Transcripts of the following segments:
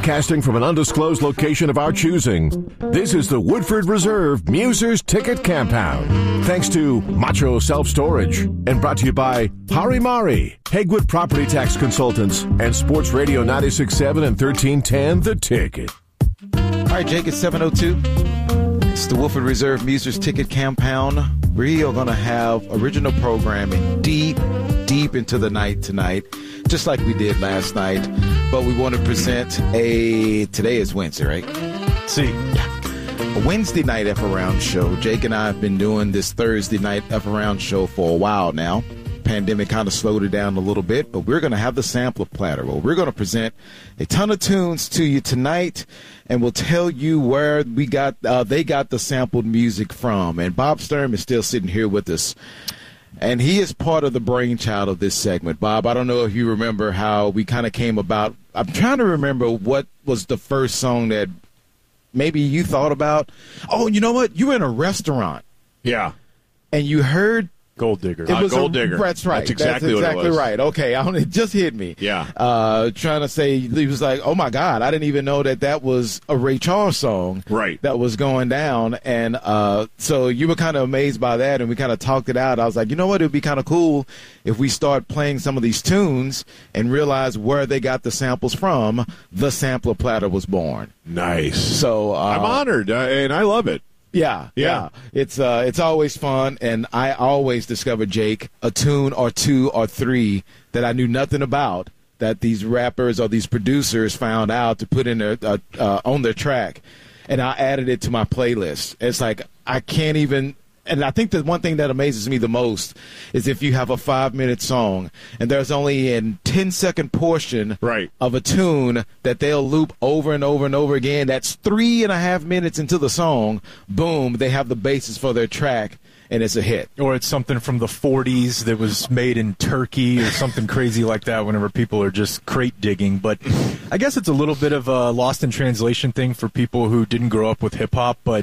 Broadcasting from an undisclosed location of our choosing, this is the Woodford Reserve Musers Ticket Compound. Thanks to Macho Self-Storage and brought to you by Harimari, Hegwood Property Tax Consultants, and Sports Radio 96.7 and 1310 The Ticket. All right, Jake, it's 7:02. It's the Woodford Reserve Musers Ticket Compound. We are going to have original programming deep into the night tonight, just like we did last night. But we want to present today is Wednesday, right? See. A Wednesday night F Around show. Jake and I have been doing this Thursday night F Around show for a while now. Pandemic kind of slowed it down a little bit, but we're going to have the sampler platter. Well, we're going to present a ton of tunes to you tonight, and we'll tell you where they got the sampled music from. And Bob Sturm is still sitting here with us, and he is part of the brainchild of this segment. Bob, I don't know if you remember how we kind of came about. I'm trying to remember what was the first song that maybe you thought about. Oh, you know what? You were in a restaurant. Yeah. And you heard Gold Digger. Gold Digger. That's right. That's exactly what it was. Right. Okay. It just hit me. Yeah. Trying to say, he was like, oh, my God, I didn't even know that was a Ray Charles song. Right. That was going down. And so you were kind of amazed by that, and we kind of talked it out. I was like, you know what? It would be kind of cool if we start playing some of these tunes and realize where they got the samples from. The sampler platter was born. Nice. So I'm honored, and I love it. Yeah. It's always fun, and I always discover, Jake, a tune or two or three that I knew nothing about that these rappers or these producers found out to put in their on their track, and I added it to my playlist. It's like I can't even. And I think the one thing that amazes me the most is if you have a 5-minute song and there's only a 10-second portion of a tune that they'll loop over and over and over again. That's 3.5 minutes into the song. Boom, they have the basis for their track, and it's a hit. Or it's something from the 40s that was made in Turkey or something crazy like that whenever people are just crate digging. But I guess it's a little bit of a lost in translation thing for people who didn't grow up with hip-hop, but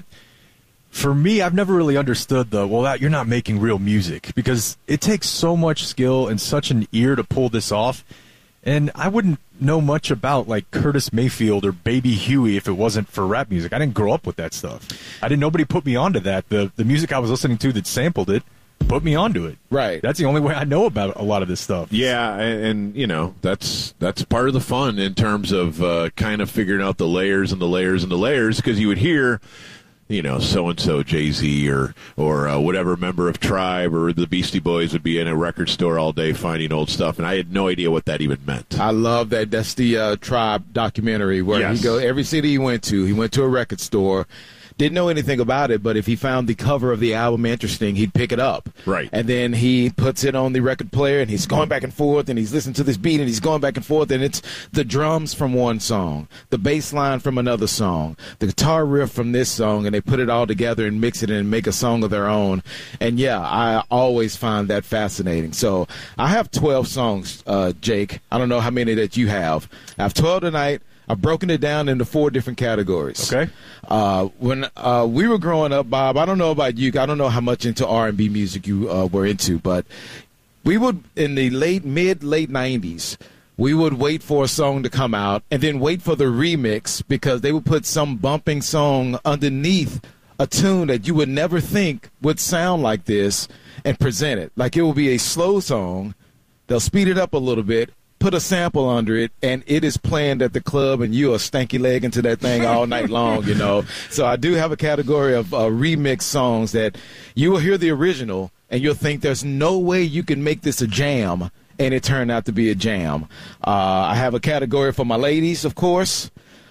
for me, I've never really understood you're not making real music, because it takes so much skill and such an ear to pull this off. And I wouldn't know much about like Curtis Mayfield or Baby Huey if it wasn't for rap music. I didn't grow up with that stuff. Nobody put me onto that. The music I was listening to that sampled it put me onto it. Right. That's the only way I know about a lot of this stuff. Yeah, and you know, that's part of the fun in terms of kind of figuring out the layers and the layers and the layers, because you would hear, you know, so-and-so, Jay-Z or whatever member of Tribe or the Beastie Boys would be in a record store all day finding old stuff, and I had no idea what that even meant. I love that. That's the Tribe documentary where he go every city he went to a record store. Didn't know anything about it, but if he found the cover of the album interesting, he'd pick it up. Right. And then he puts it on the record player, and he's going back and forth, and he's listening to this beat, and he's going back and forth, and it's the drums from one song, the bass line from another song, the guitar riff from this song, and they put it all together and mix it and make a song of their own. And, yeah, I always find that fascinating. So I have 12 songs, Jake. I don't know how many that you have. I have 12 tonight. I've broken it down into 4 different categories. Okay. When we were growing up, Bob, I don't know about you. I don't know how much into R&B music you were into, but we would, in the late 90s, we would wait for a song to come out and then wait for the remix, because they would put some bumping song underneath a tune that you would never think would sound like this and present it. Like, it will be a slow song. They'll speed it up a little bit, put a sample under it, and it is playing at the club, and you are stanky leg into that thing all night long, you know. So I do have a category of remix songs that you will hear the original, and you'll think there's no way you can make this a jam, and it turned out to be a jam. I have a category for my ladies, of course.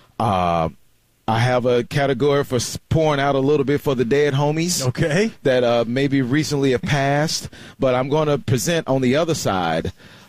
I have a category for pouring out a little bit for the dead homies. Okay. That maybe recently have passed, but I'm going to present on the other side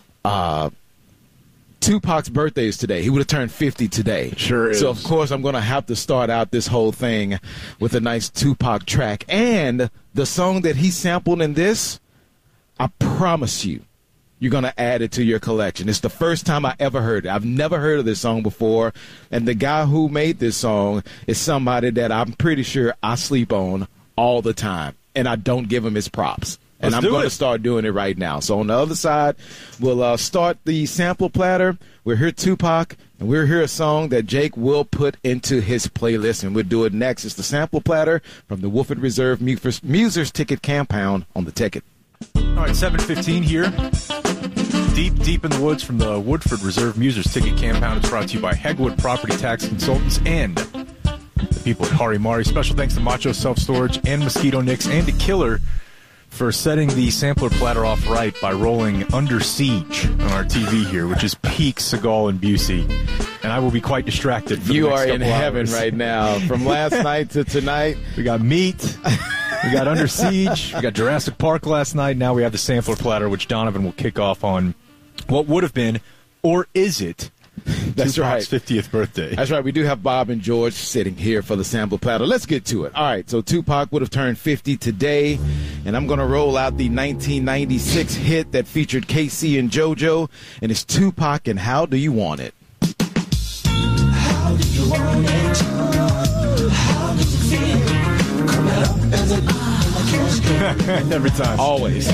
Tupac's birthday is today. He would have turned 50 today. Sure is. So, of course, I'm going to have to start out this whole thing with a nice Tupac track. And the song that he sampled in this, I promise you, you're going to add it to your collection. It's the first time I ever heard it. I've never heard of this song before. And the guy who made this song is somebody that I'm pretty sure I sleep on all the time. And I don't give him his props. And I'm going to start doing it right now. So on the other side, we'll start the sample platter. We'll hear Tupac. And we'll hear a song that Jake will put into his playlist, and we'll do it next. It's the Sample Platter from the Woodford Reserve Musers Ticket Compound on the Ticket. All right, 7:15 here. Deep in the woods from the Woodford Reserve Musers Ticket Compound. It's brought to you by Hegwood Property Tax Consultants and the people at Hari Mari. Special thanks to Macho Self-Storage and Mosquito Nix and to Killer for setting the sampler platter off right by rolling Under Siege on our TV here, which is peak Seagal and Busey. And I will be quite distracted for you the next are in couple heaven hours. right now. From last night to tonight. We got Meat. We got Under Siege. We got Jurassic Park last night. Now we have the sampler platter, which Donovan will kick off on what would have been, or is it, That's Tupac's right. 50th birthday. That's right. We do have Bob and George sitting here for the sample platter. Let's get to it. All right. So Tupac would have turned 50 today, and I'm going to roll out the 1996 hit that featured KC and JoJo, and it's Tupac and How Do You Want It? How do you want it? How does it feel? Coming up as a cash game. Every time. Always.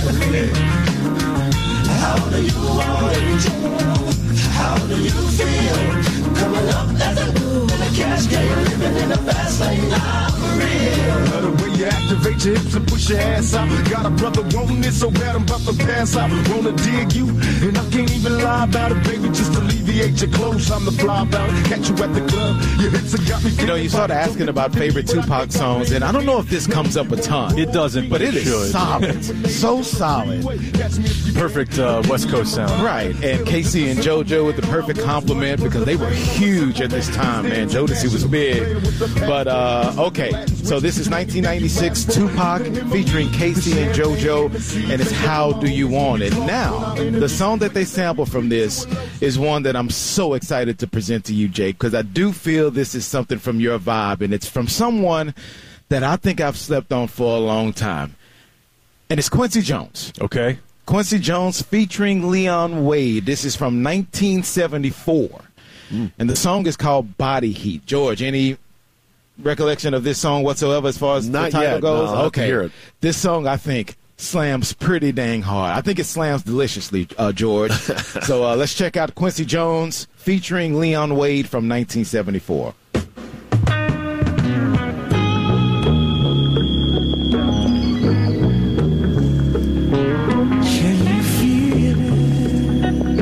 How do you want it? How do you feel? Coming up as a cash game, living in a fast lane. I'm for real. The way you activate your hips and push your ass out. Got a brother wanting it so bad I'm about to pass out. Wanna dig you, and I can't even lie about it, baby. Just alleviate your clothes. I'm the fly about it. Catch you at the club. Your hits have got me. You know, you started asking about favorite Tupac songs, and I don't know if this comes up a ton. It doesn't, but it is should. solid. So solid. Perfect West Coast sound. Right. And KC and JoJo with the perfect compliment because they were huge at this time, man. Jodeci was big. But, okay. So this is 1996 Tupac featuring KC and JoJo, and it's How Do You Want It? Now, the song that they sample from this is one that I'm so excited to present to you, Jake, because I do feel this is something from your vibe, and it's from someone that I think I've slept on for a long time. And it's Quincy Jones. Okay. Quincy Jones featuring Leon Wade. This is from 1974. And the song is called Body Heat. George, any recollection of this song whatsoever as far as Not the title yet. goes? No, I'll have to Okay. hear it. This song, I think, slams pretty dang hard. I think it slams deliciously, George. So let's check out Quincy Jones featuring Leon Wade from 1974. Can you feel it?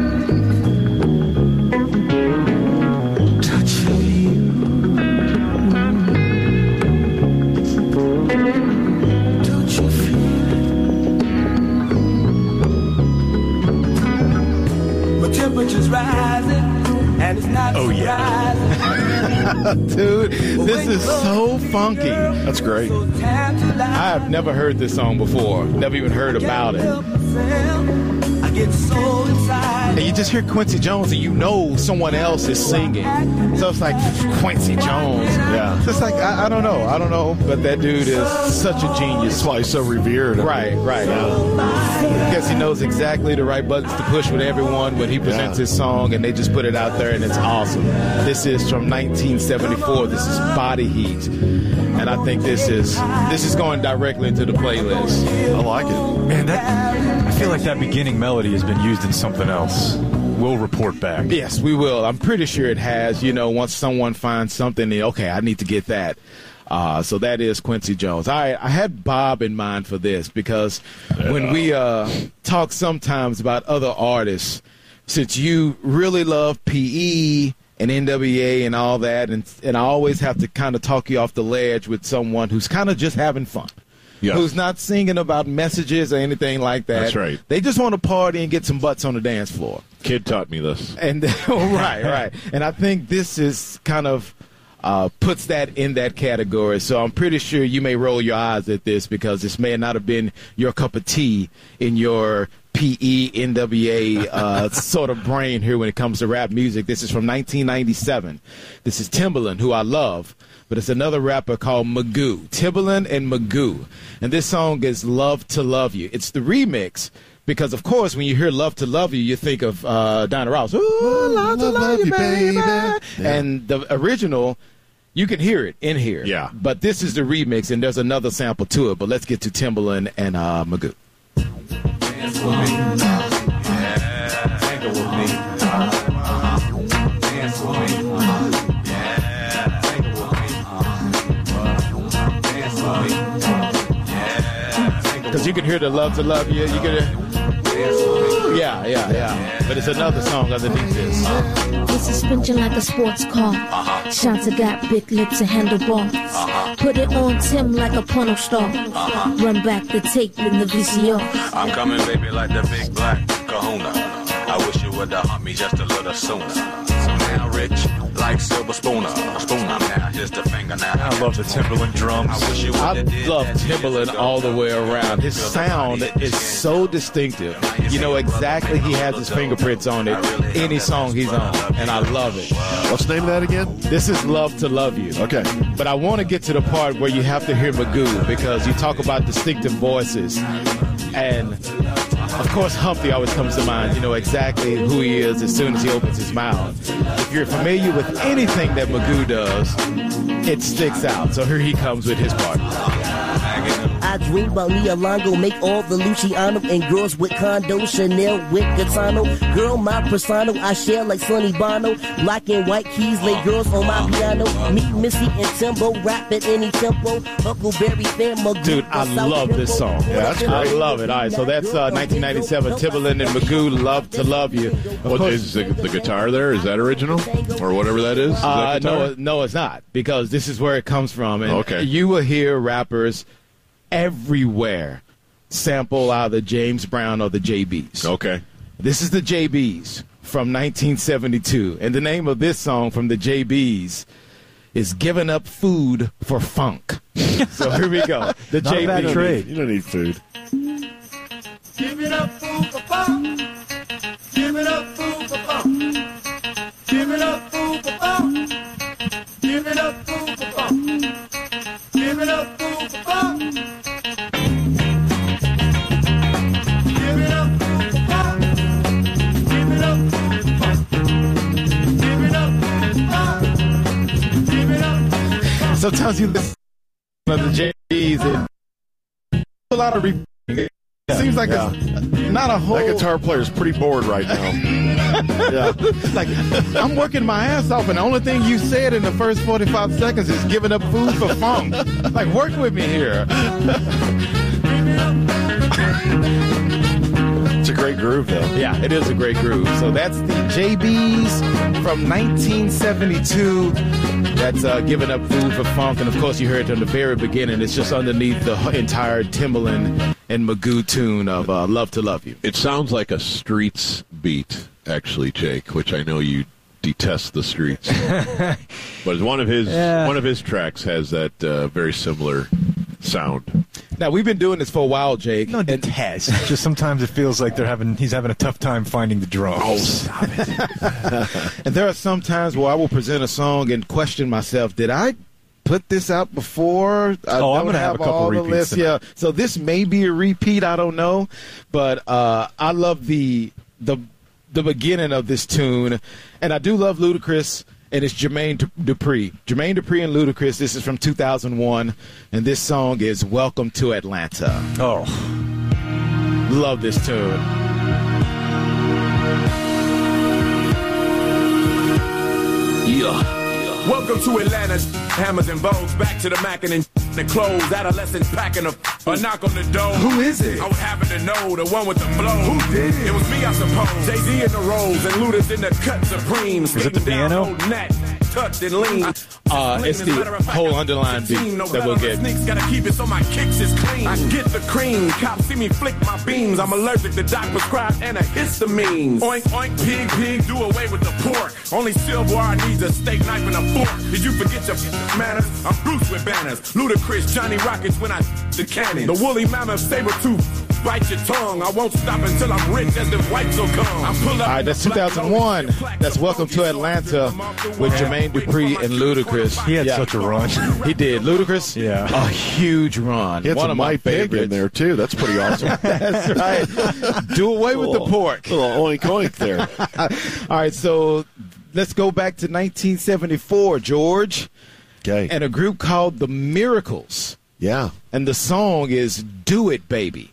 Touching you. Don't you feel it? My temperature's rising, and it's not surprising. Dude, this is so funky. That's great. I have never heard this song before. Never even heard about it. I get so excited. And you just hear Quincy Jones and you know someone else is singing. So it's like Quincy Jones. Yeah. It's like, I don't know. But that dude is such a genius. That's why he's so revered. Right. I guess he knows exactly the right buttons to push with everyone when he presents his song, and they just put it out there, and it's awesome. This is from 1974. This is Body Heat. And I think this is going directly into the playlist. I like it. Man, I feel like that beginning melody has been used in something else. We'll report back. Yes, we will. I'm pretty sure it has. You know, once someone finds something, okay, I need to get that. So that is Quincy Jones. I had Bob in mind for this because when we talk sometimes about other artists, since you really love PE and NWA and all that, and I always have to kind of talk you off the ledge with someone who's kind of just having fun. Yes. Who's not singing about messages or anything like that. That's right. They just want to party and get some butts on the dance floor. Kid taught me this. And right. And I think this is kind of puts that in that category. So I'm pretty sure you may roll your eyes at this because this may not have been your cup of tea in your PE, NWA sort of brain here when it comes to rap music. This is from 1997. This is Timbaland, who I love. But it's another rapper called Magoo. Timbaland and Magoo. And this song is Love to Love You. It's the remix because, of course, when you hear Love to Love You, you think of Diana Ross. Ooh, love to love you, baby. Yeah. And the original, you can hear it in here. Yeah. But this is the remix, and there's another sample to it. But let's get to Timbaland and Magoo. Dance with me. Yeah. Tango with me. you can hear the Love to Love You. You can yeah. But it's another song underneath this. It's suspension like a sports car. Shanta got big lips and handlebars. Put it on Tim like a porno star. Run back the tape in the VCR. I'm coming, baby, like the big black kahuna. I wish you would have humped me just a little sooner. So now rich, like Silver Spooner. I'm now just a finger now. I love the Timberland drums. I wish you I would have love Timbaland all the way around. His sound is so distinctive. You know exactly he has his fingerprints on it, any song he's on, and I love it. What's the name of that again? This is Love to Love You. Okay. But I want to get to the part where you have to hear Magoo, because you talk about distinctive voices. And, of course, Humpty always comes to mind. You know exactly who he is as soon as he opens his mouth. If you're familiar with anything that Magoo does, it sticks out. So here he comes with his part. I dream about Nia Longo, make all the Luciano and girls with condo, Chanel with Gaetano. Girl, my persona, I share like Sonny Bono. Black and white keys, lay girls on my piano. Meet Missy and Timbo, rap at any tempo. Huckleberry fan, Magoo. Dude, I love this song. Yeah, that's great. I love it. All right, so that's 1997, Timbaland and Magoo, Love to Love You. What is the guitar there? Is that original? Or whatever that is? Is that guitar? No, it's not, because this is where it comes from. And Okay. you will hear rappers everywhere sample either James Brown or the JBs. Okay. This is the JBs from 1972. And the name of this song from the JBs is Giving Up Food for Funk. So here we go. The Not a bad JBs. trade. You don't need food. Give it up, food for fun. Give it up, food for fun. Give it up, food for fun. Give it up, food for fun. Give it up, food for fun. Give it up, food for fun. Give it up, food for fun. Give it up, food for fun. Give it up. Sometimes you listen to the JBs and a lot of repeating. It seems like it's not a whole... That guitar player's pretty bored right now. Yeah. Like, I'm working my ass off, and the only thing you said in the first 45 seconds is giving up food for funk. Like, work with me here. It's a great groove, though. Yeah, it is a great groove. So that's the JBs from 1972. That's giving up food for funk. And, of course, you heard it from the very beginning. It's just underneath the entire Timbaland and Magoo tune of Love to Love You. It sounds like a Streets beat, actually, Jake, which I know you detest the Streets. But one of his tracks has that very similar sound. Now, we've been doing this for a while, Jake. No, detest. Just sometimes it feels like he's having a tough time finding the drums. Oh, stop it. And there are some times where I will present a song and question myself, did I put this out before? I'm going to have a couple repeats. Yeah, so this may be a repeat. I don't know, but I love the beginning of this tune, and I do love Ludacris, and it's Jermaine Dupri. Jermaine Dupri and Ludacris. This is from 2001, and this song is "Welcome to Atlanta." Oh, love this tune. Yeah. Welcome to Atlanta. Hammers and bows, back to the mackin' and the clothes. Adolescents packing a knock on the door. Who is it? I would happen to know the one with the flow. Who did? It was me, I suppose. Jay-Z in the rolls and Luda's in the cut supreme. Is it the piano? Tucked and lean. It's the whole underlying beat that we'll get. Sneaks gotta keep it so my kicks is clean. I get the cream. Cops see me flick my beams. I'm allergic to doc prescribed antihistamines. Oink, oink, pig, pig, do away with the pork. Only silverware needs a steak knife and a fork. Did you forget your manners? I'm Bruce with banners. Ludacris, Johnny Rockets when I the cannon. The woolly mammoth, saber tooth. Bite your tongue. I won't stop until I'm rich as the whites will come. I pull up. All right, that's 2001. That's Welcome to Atlanta with Jermaine Dupri and Ludacris. he had such a run. He did. Ludacris? Yeah. A huge run. He had One some of my Mike Big favorites. in there, too. That's pretty awesome. That's right. Do away with the pork. Little oink oink there. All right, so let's go back to 1974, George. Okay. And a group called The Miracles. Yeah. And the song is Do It, Baby.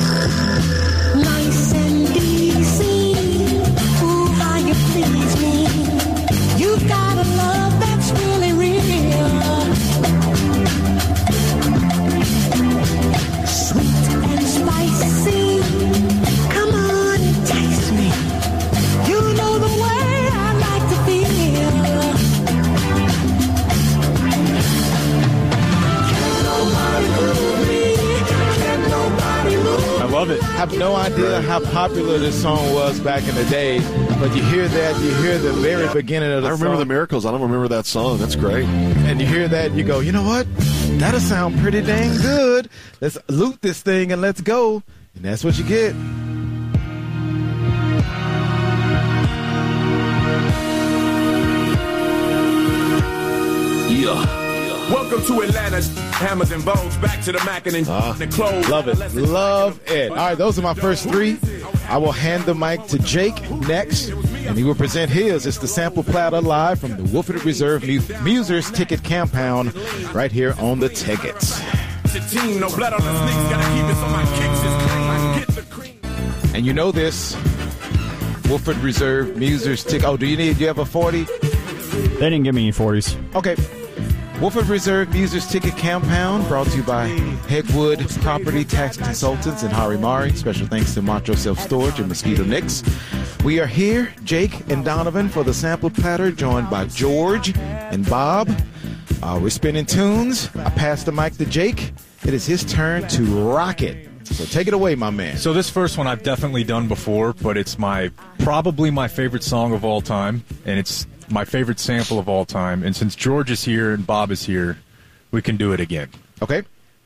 Nice and easy. Ooh, how you please me. Love it. Have no idea how popular this song was back in the day, but you hear that, you hear the very beginning of the song. I remember the Miracles. I don't remember that song. That's great. And you hear that, you go, you know what? That'll sound pretty dang good. Let's loot this thing and let's go. And that's what you get. Welcome to Atlanta. Hammers and bows, back to the Mackin' and clothes. Love it. Love it. All right, those are my first three. I will hand the mic to Jake next, and he will present his. It's the Sample Platter live from the Woodford Reserve Musers Ticket Compound right here on the tickets. And you know this, Woodford Reserve Musers Ticket. Oh, do you have a 40? They didn't give me any 40s. Okay. Woodford Reserve Musers Ticket Compound, brought to you by Hegwood Property Tax Consultants and Hari Mari. Special thanks to Macho Self Storage and Mosquito Nicks. We are here, Jake and Donovan, for the Sample Platter, joined by George and Bob. We're spinning tunes. I pass the mic to Jake. It is his turn to rock it. So take it away, my man. So this first one I've definitely done before, but it's probably my favorite song of all time, and it's my favorite sample of all time. And since George is here and Bob is here, we can do it again. Okay.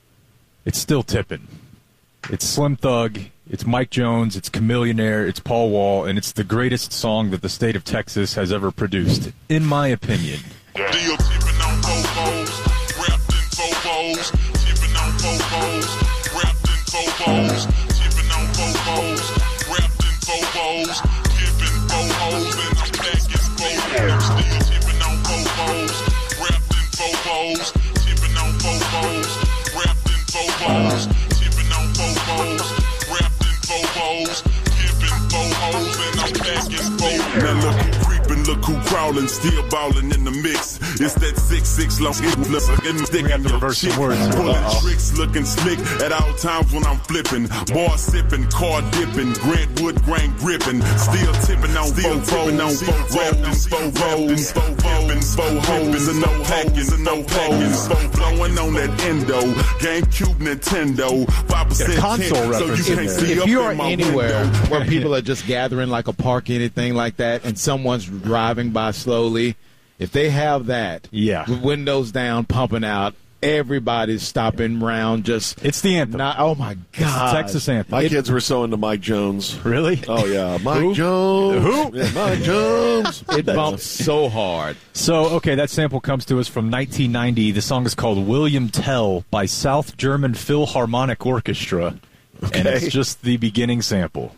It's still tipping. It's Slim Thug, it's Mike Jones, it's Chamillionaire, it's Paul Wall, and it's the greatest song that the state of Texas has ever produced, in my opinion. Deal tipping on Bobos, wrapped in Bobos, tipping on Bobos, wrapped in Bobos, tipping on Bobos, wrapped in Bobos, giving Bobos, and I'm packing Bobos. Still tipping on Bobos, wrapped in Bobos, tipping on Bobos, wrapped in Bobos, tipping on Bobos, wrapped in Bobos, giving Bobos, and I'm packing Bobos. Now look who creeping, look who crawling, still ballin' in the mix. It's that 6'6" long stick in your chin. Pulling tricks, looking slick at all times when I'm flipping. Bar sipping, car dipping, Grant Wood grain gripping. Still tipping on Bobos, wrapped in Bobos, giving Bobos, and no packings, and no packings. Blowing on that Endo, GameCube, Nintendo, 5% console so you can't see if up you are in my anywhere window. where people are just gathering like a park, anything like that, and someone's driving by slowly, if they have that, with windows down, pumping out, everybody's stopping around. Just it's the anthem. Oh my God, it's the Texas anthem. My kids were so into Mike Jones. Really? Oh yeah, Mike Jones. Who? Yeah, Mike Jones. It bumps so hard. So okay, that sample comes to us from 1990. The song is called "William Tell" by South German Philharmonic Orchestra, and it's just the beginning sample.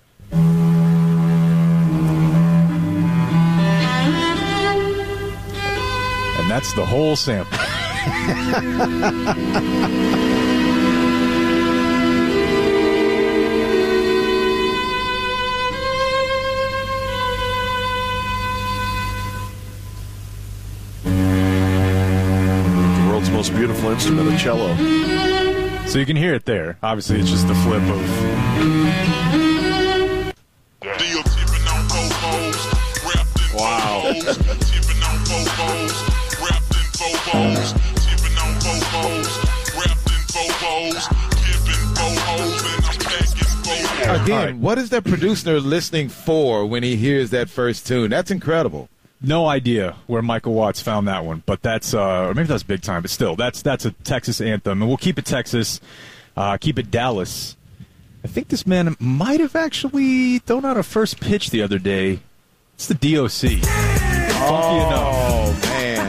And that's the whole sample. The world's most beautiful instrument, a cello. So you can hear it there. Obviously, it's just the flip of... Wow. Tipping on Bobos, wrapped in Bobos, tipping on Bobos, wrapped in Bobos, giving Bobos, and I'm packing Bobos. Again, what is that producer listening for when he hears that first tune? That's incredible. No idea where Michael Watts found that one, but that's or maybe that's big time, but still, that's a Texas anthem, and we'll keep it Texas, keep it Dallas. I think this man might have actually thrown out a first pitch the other day. It's the DOC. Funky enough. Oh, man.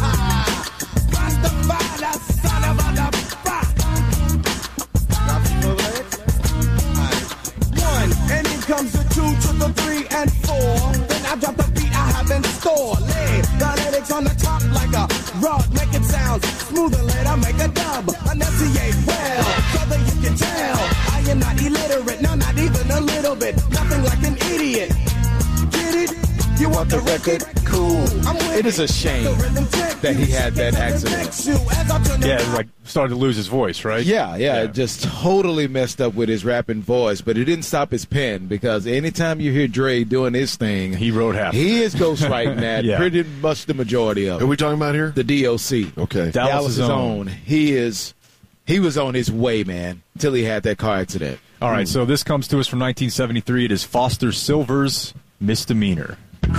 One, and in comes the 2 to the 3 and 4. Then I drop the beat I have in store. Lay the lyrics on the top like a rod. Make it sound smooth and later make a dub. Enunciate well, so that you can tell. I am not illiterate, no, not even a little bit. Nothing like an idiot. Get it? You want the record? Cool. It is a shame that he had that accident. Yeah, like started to lose his voice, right? Yeah, it just totally messed up with his rapping voice, but it didn't stop his pen, because anytime you hear Dre doing his thing, he wrote half. He is ghostwriting that pretty much the majority of it. Who are we talking about here? The DOC. Okay. Dallas's own. He was on his way, man, until he had that car accident. All right, so this comes to us from 1973. It is Foster Silver's Misdemeanor. You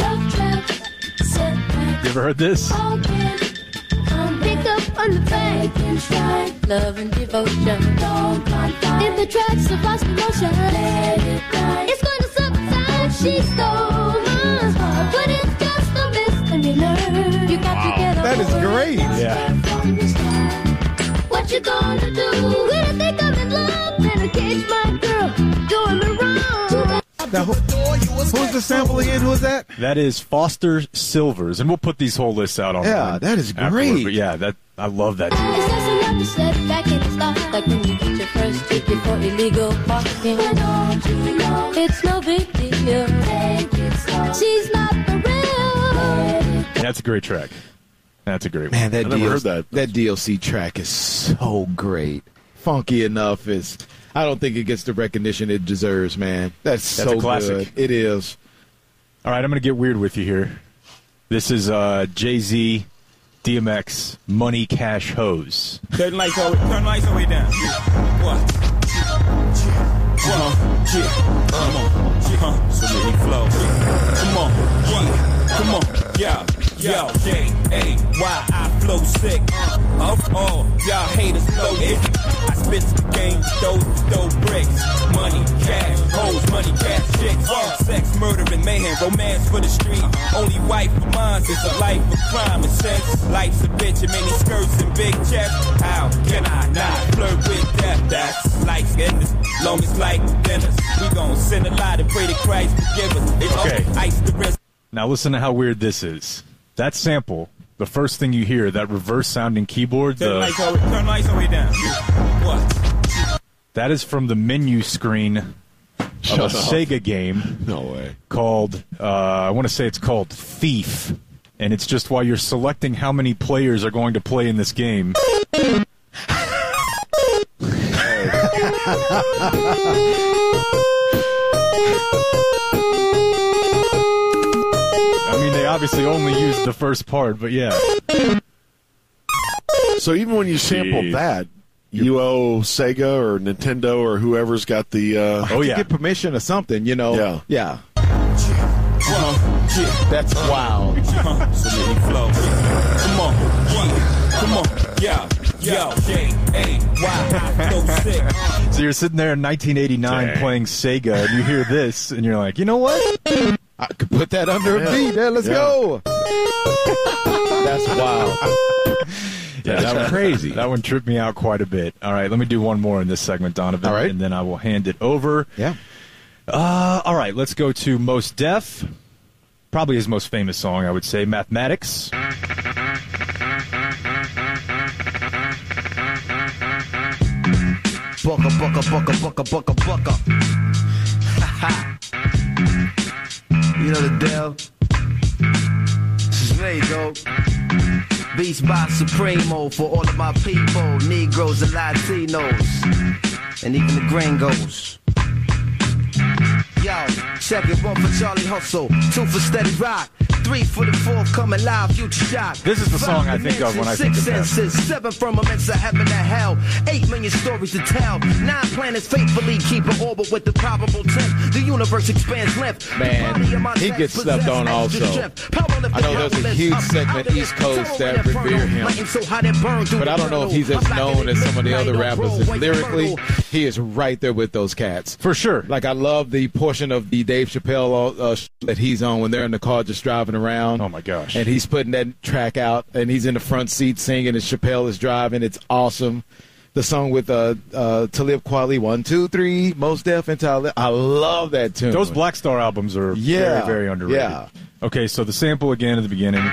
ever heard this? Pick up on the bank and strike, love and devotion. In the tracks of lost emotion, it's going to subside. She stole my heart, but it's just a misdemeanor. You got to get over That is great. Yeah. what you gonna do when I think I'm in love and I catch my girl doing me wrong. Now, who's the sample again? Who's that? That is Foster Silvers, and we'll put these whole lists out on. Yeah, that is afterward, great. but yeah, I love that. It's just enough to set back in the start, like when you get your first ticket for illegal parking. But don't you know it's no big deal? She's not the real. That's a great track. That's a great Man, one. that DLC track is so great. Funky Enough is. I don't think it gets the recognition it deserves, man. That's so a classic. good. It is. All right, I'm going to get weird with you here. This is Jay-Z, DMX, Money Cash Hose. Turn the lights all the way down. What? Come on. So let me flow. Come on. Yo, J-A-Y, I flow sick. Oh, y'all haters know it. I spit the game, throw bricks. Money, cash, hoes, money, cash, chicks. Sex, murder, and mayhem, romance for the street. Only wife of mine is a life of crime and sex. Life's a bitch and many skirts and big chests. How can I not flirt with death? That's life's endless, long as life dinners. We gon' send a lot and pray to Christ forgive us. It's okay. Ice the rest. Now listen to how weird this is. That sample, the first thing you hear, that reverse-sounding keyboard, Turn the lights all the way down. What? That is from the menu screen of a Sega game. No way. Called, I want to say it's called Thief. And it's just while you're selecting how many players are going to play in this game. I mean, they obviously only used the first part, but yeah. So even when you sample that, you owe Sega or Nintendo or whoever's got the... to get permission or something, you know. Yeah. That's wow. So let me flow. Come on. Yo, J-A-Y, I flow sick. So you're sitting there in 1989 playing Sega, and you hear this, and you're like, you know what? I could put that under a beat. Let's go. That's wild. Yeah, that was crazy. That one tripped me out quite a bit. All right, let me do one more in this segment, Donovan, all right, and then I will hand it over. Yeah. All right, let's go to Mos Def. Probably his most famous song, I would say, Mathematics. Bucka. You know the deal. This is me, though. Beats by Supremo for all of my people, Negroes and Latinos, and even the gringos. Yo, check it, 1 for Charlie Hustle, 2 for Steady Rock, 3 for the forthcoming live future shot. This is the song I think of when I think of that. 6 senses, 7 firmaments of heaven and hell, 8 million stories to tell, 9 planets faithfully keep an orbit with the probable 10th. The universe expands length. Man, he gets slept on also. I know there's a huge segment East Coast that revere him, but I don't know if he's as known as some of the other rappers. Lyrically, he is right there with those cats. For sure. Like, I love the portion of the Dave Chappelle that he's on when they're in the car just driving around. Oh, my gosh. And he's putting that track out, and he's in the front seat singing, and Chappelle is driving. It's awesome. The song with Talib Kweli, 1, 2, 3, Mos Def and Talib. I love that tune. Those Black Star albums are very, very underrated. Yeah. Okay, so the sample again at the beginning.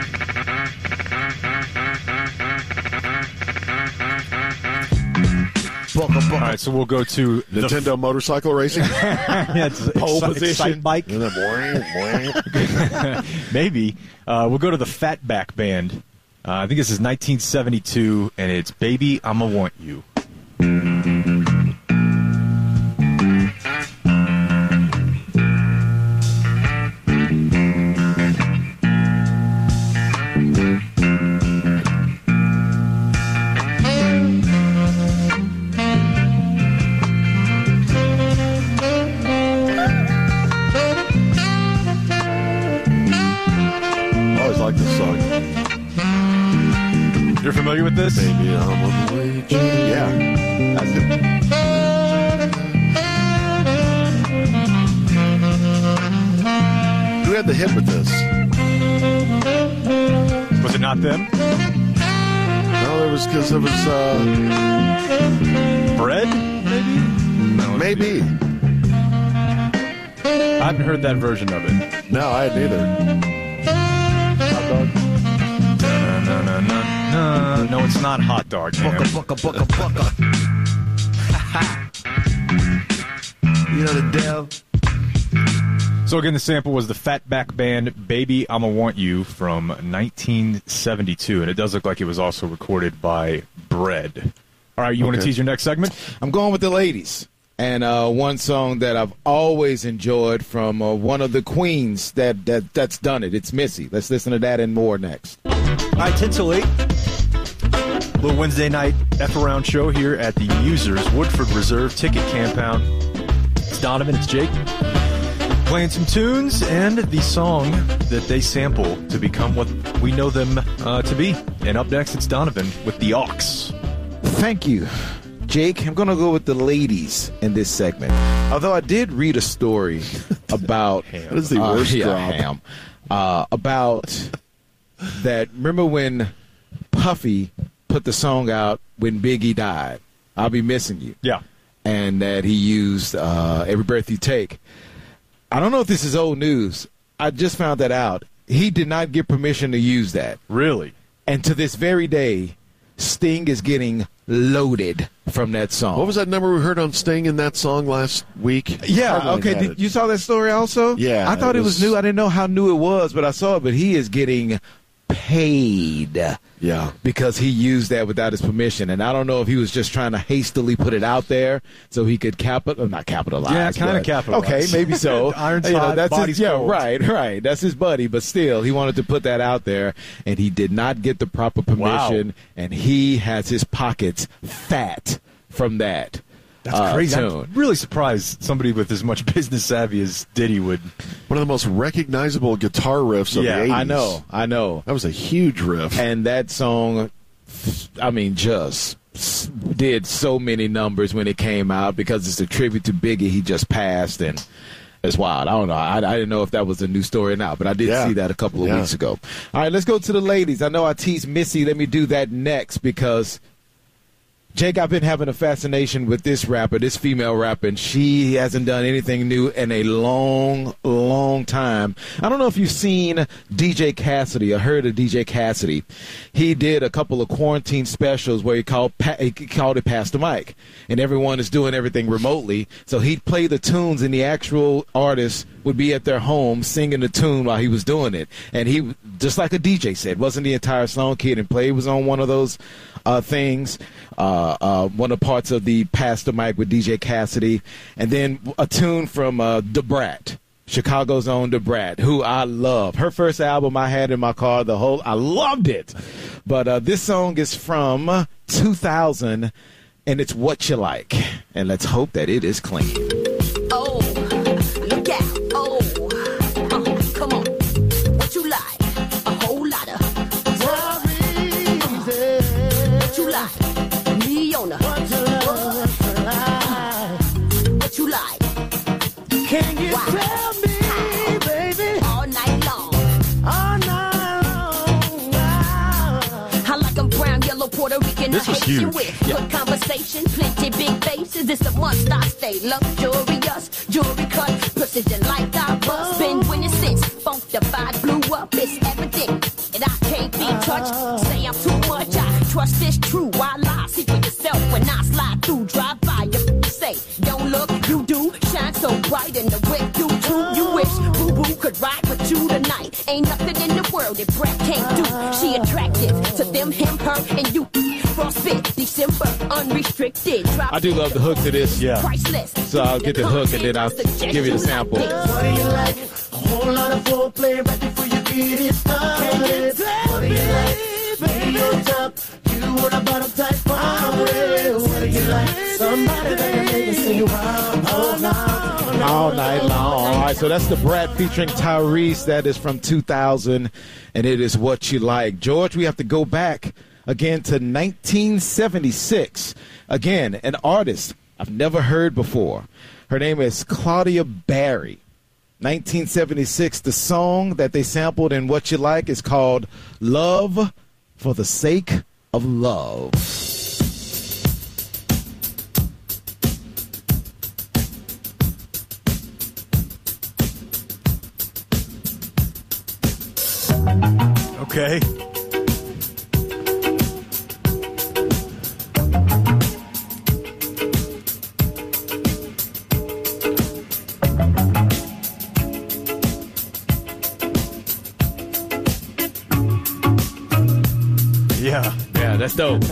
All right, so we'll go to Nintendo motorcycle racing. Yeah, it's pole position bike. Maybe we'll go to the Fatback Band. I think this is 1972, and it's "Baby, I'ma Want You." this? Baby, I'm on the way. Yeah. That's it. Who had the hit with this? Was it not them? No, it was because it was Bread, maybe? No, maybe. I haven't heard that version of it. No, I hadn't either. No, it's not Hot Dog, man. Bucka. You know the deal. So again, the sample was the Fatback Band, Baby, I'ma Want You, from 1972, and it does look like it was also recorded by Bread. All right, you want to tease your next segment? I'm going with the ladies. And one song that I've always enjoyed from one of the queens that's done it. It's Missy. Let's listen to that and more next. All right, 10 till 8. Little Wednesday night F-Around show here at the Musers Woodford Reserve Ticket Compound. It's Donovan, it's Jake. Playing some tunes and the song that they sample to become what we know them to be. And up next, it's Donovan with the Aux. Thank you, Jake. I'm going to go with the ladies in this segment. Although I did read a story about That is the worst drop. Ham. About that. Remember when Puffy put the song out when Biggie died? I'll Be Missing You. Yeah. And that he used Every Breath You Take. I don't know if this is old news. I just found that out. He did not get permission to use that. Really? And to this very day, Sting is getting loaded from that song. What was that number we heard on Sting in that song last week? Yeah, okay. You saw that story also? Yeah. I thought it was new. I didn't know how new it was, but I saw it. But he is getting paid. Yeah. Because he used that without his permission. And I don't know if he was just trying to hastily put it out there so he could not capitalize. Yeah, kind of capitalize. Okay, maybe so. Iron's hot, that's body's his, cold. right. That's his buddy. But still, he wanted to put that out there, and he did not get the proper permission. Wow. And he has his pockets fat from that. That's crazy. Tune. I'm really surprised somebody with as much business savvy as Diddy would. One of the most recognizable guitar riffs of the 80s. I know. That was a huge riff. And that song, I mean, just did so many numbers when it came out because it's a tribute to Biggie. He just passed, and it's wild. I don't know. I didn't know if that was a new story or not, but I did see that a couple of weeks ago. All right, let's go to the ladies. I know I teased Missy. Let me do that next because Jake, I've been having a fascination with this rapper, this female rapper, and she hasn't done anything new in a long, long time. I don't know if you've seen DJ Cassidy or heard of DJ Cassidy. He did a couple of quarantine specials where he called it Pass the Mic, and everyone is doing everything remotely. So he'd play the tunes, and the actual artist would be at their home singing the tune while he was doing it. And he, just like a DJ said, wasn't the entire song. Kid and Play was on one of those things. One of the parts of the Pass the Mic with DJ Cassidy, and then a tune from Da Brat, Chicago's own Da Brat, who I love. Her first album I had in my car, I loved it. But this song is from 2000, and it's What You Like. And let's hope that it is clean. Oh, look out. Oh, come on. What you like? A whole lot of what you like? What you like? Can you tell me, baby? All night long. All night long. I like them brown, yellow, Puerto Rican. This I was hate you huge. with good conversation, plenty big faces. It's a must. I stay luxurious, jewelry cut, precision like I bust. Been winning since Funkified blew up. It's everything, and I can't be touched. Say I'm too much. I trust this true. Why lie? See for yourself when I slide through. Drive by you say, don't look, you do. Shine so bright in the whip, you too. You wish Boo Boo could ride with you tonight. Ain't nothing in the world that Brett can't do. She attractive to them, him, her, and you. Frostbit, December, unrestricted. Drop I do love the hook to this. Yeah. priceless. So I'll get the hook, and then I'll give you the sample. What do you like? A whole lot of foreplay right before you get it started. What do you like? Baby, on top. You want a bottom type far away. What do you like? Somebody that can make it sing all night. All night long. All right, so that's the Brat featuring Tyrese. That is from 2000, and it is What You Like. George, we have to go back again to 1976. Again, an artist I've never heard before. Her name is Claudia Barry. 1976. The song that they sampled in What You Like is called Love for the Sake of Love. Okay. Yeah. Yeah, that's dope.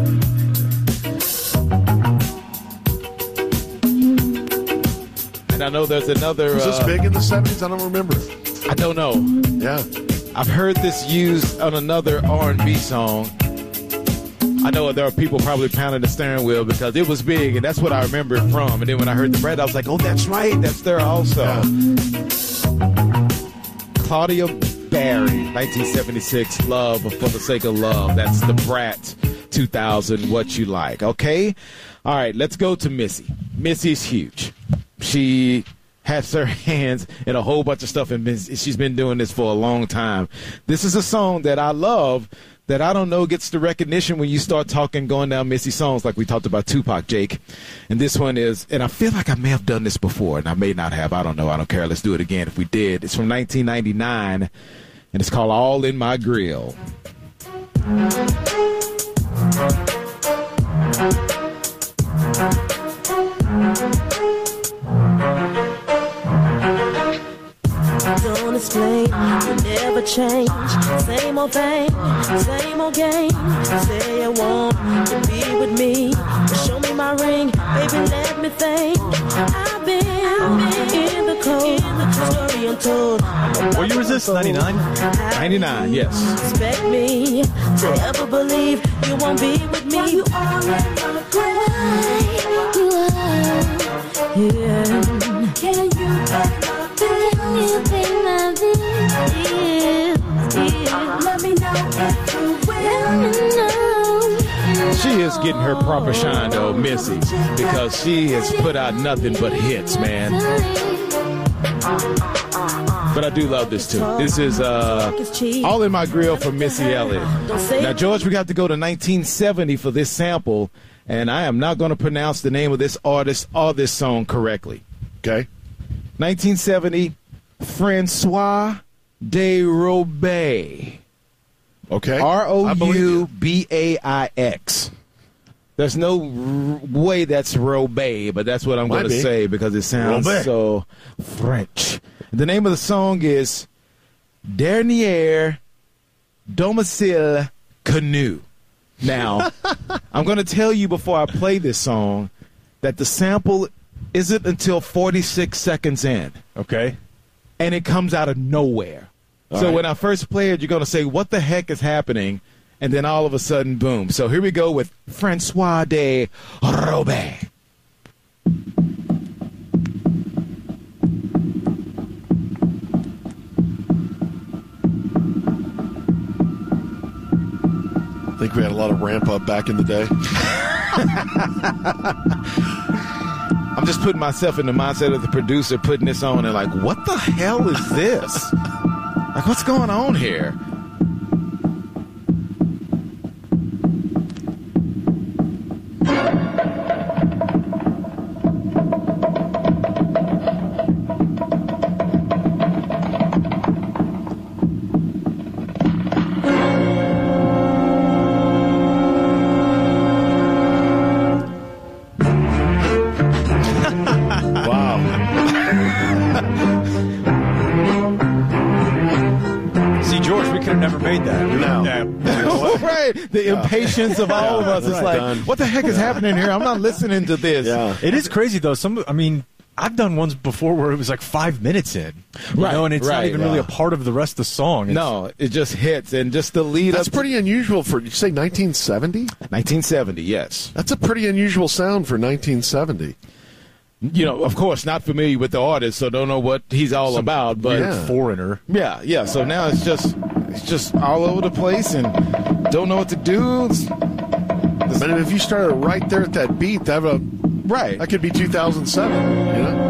And I know there's another... Was this big in the 70s? I don't remember. I don't know. Yeah. I've heard this used on another R&B song. I know there are people probably pounding the steering wheel because it was big, and that's what I remember it from. And then when I heard the Brat, I was like, oh, that's right. That's there also. Yeah. Claudia Barry, 1976, Love for the Sake of Love. That's the Brat 2000, What You Like. Okay? All right, let's go to Missy. Missy's huge. She has her hands in a whole bunch of stuff, and she's been doing this for a long time. This is a song that I love that I don't know gets the recognition when you start going down Missy songs like we talked about Tupac, Jake. And this one is, and I feel like I may have done this before, and I may not have. I don't know. I don't care. Let's do it again if we did. It's from 1999, and it's called All in My Grill. Don't explain, you never change. Same old thing, same old game. Say you want to be with me. Show me my ring, baby, let me think. I've been in the cold, story untold. What year was this? 99? 99, yes. Expect me to ever believe you won't be with me. You are in my yeah. Can you let me know if you will. She is getting her proper shine, though, Missy, because she has put out nothing but hits, man. But I do love this, too. This is All in My Grill for Missy Elliott. Now, George, we got to go to 1970 for this sample, and I am not going to pronounce the name of this artist or this song correctly. Okay. 1970, Francois de Roubaix. Okay. Roubaix. There's no way that's Roubaix, but that's what I'm going to say because it sounds so French. The name of the song is Dernier Domicile Canoe. Now, I'm going to tell you before I play this song that the sample isn't until 46 seconds in. Okay. And it comes out of nowhere. So when I first play it, you're going to say, what the heck is happening? And then all of a sudden, boom. So here we go with Francois de Roubaix. I think we had a lot of ramp up back in the day. I'm just putting myself in the mindset of the producer putting this on and like, what the hell is this? Like, what's going on here? The impatience of all of us. It's like, what the heck is happening here? I'm not listening to this. Yeah. It is crazy, though. I've done ones before where it was like 5 minutes in. And it's not even really a part of the rest of the song. No, it just hits. And just the lead That's pretty unusual for, you say 1970? 1970, yes. That's a pretty unusual sound for 1970. You know, of course, not familiar with the artist, so don't know what he's all about. But foreigner. Yeah. So now it's just all over the place and don't know what to do. But if you started right there at that beat, that could be 2007. You know.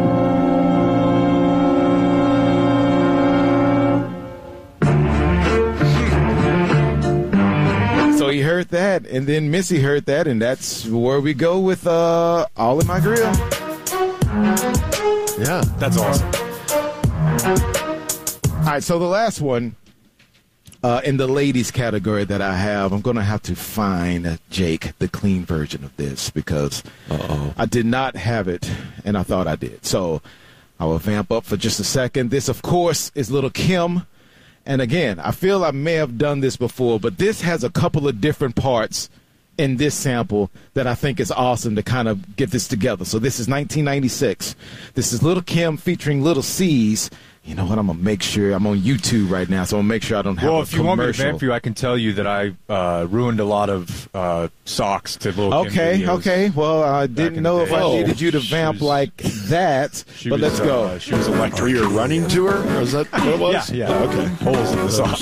So he heard that, and then Missy heard that, and that's where we go with All in My Grill. Yeah, that's awesome. All right, so the last one in the ladies category that I have, I'm going to have to find, Jake, the clean version of this because I did not have it, and I thought I did. So I will vamp up for just a second. This, of course, is Little Kim. And again, I feel I may have done this before, but this has a couple of different parts in this sample that I think is awesome to kind of get this together. So this is 1996. This is Little Kim featuring Little C's. You know what? I'm going to make sure I'm on YouTube right now, so I'm going to make sure I don't have a commercial. Well, if you want me to vamp for you, I can tell you that I ruined a lot of socks to Little Kim videos. Okay. Well, I didn't know if I needed you to vamp like that, but let's go. She was electric. Were you running to her? Or is that what it was? Yeah. Okay. Holes in the socks.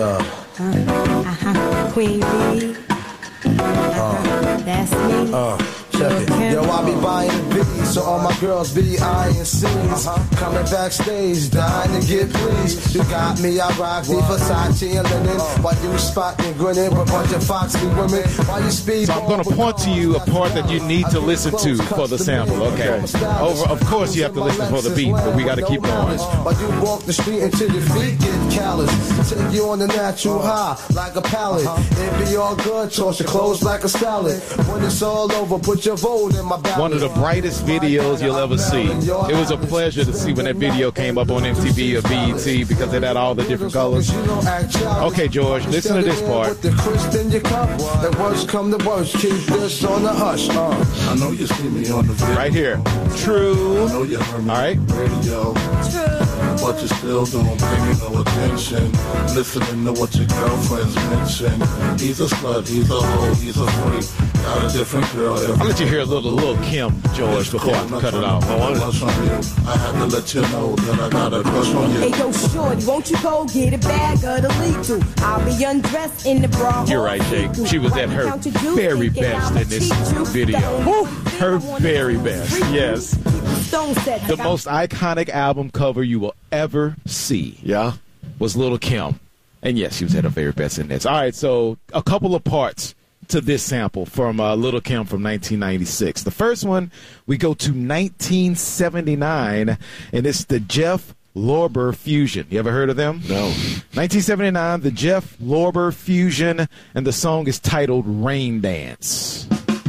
Queen Bee. That's me. Check it. Yo, I be buying B's, so all my girls be eyeing C's. Coming backstage, dying to get pleased. You got me, I rock the Versace and linen. While you spotting, grinning with a bunch of foxy women. While you speed. So I'm going to point to you a part that you need to listen to for the sample, okay? Of course you have to listen for the beat, but we got to keep going. While you walk the street until your feet get callous. Take you on the natural high, like a pallet. It be all good, toss your clothes like a salad. When it's all over, put your vote in my ballot. One of the brightest videos you'll ever see. It was a pleasure to see when that video came up on MTV or BET because it had all the different colors. Okay, George, listen to this part. With the crisp in your cup, the worst come to worst, keep this on the hush. I know you see me on the video. Right here. True. I know you heard me all right. On the radio. True. But you still don't pay me no attention. Listening to what your girlfriends mention. He's a slut, he's a hoe, he's a freak. Got a different girl. I'll let you hear a little Kim, George, before I cut it off. I had to let you know that I got a crush on you. Hey, yo, shorty, won't you go get a bag of the lethal? I'll be undressed in the bra. You're right, Jake. She was at her very best in this video. Her very best, yes. The most iconic album cover you will ever see was Little Kim. And yes, she was at her very best in this. All right, so a couple of parts to this sample from Little Kim from 1996. The first one, we go to 1979, and it's the Jeff Lorber Fusion. You ever heard of them? No. 1979, the Jeff Lorber Fusion, and the song is titled Rain Dance.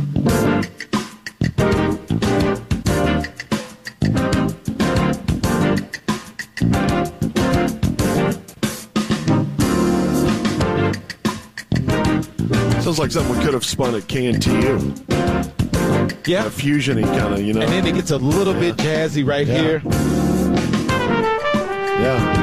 Sounds like something we could have spun at KNTU. Yeah. A fusion-y kind of, you know. And then it gets a little bit jazzy right here. Yeah.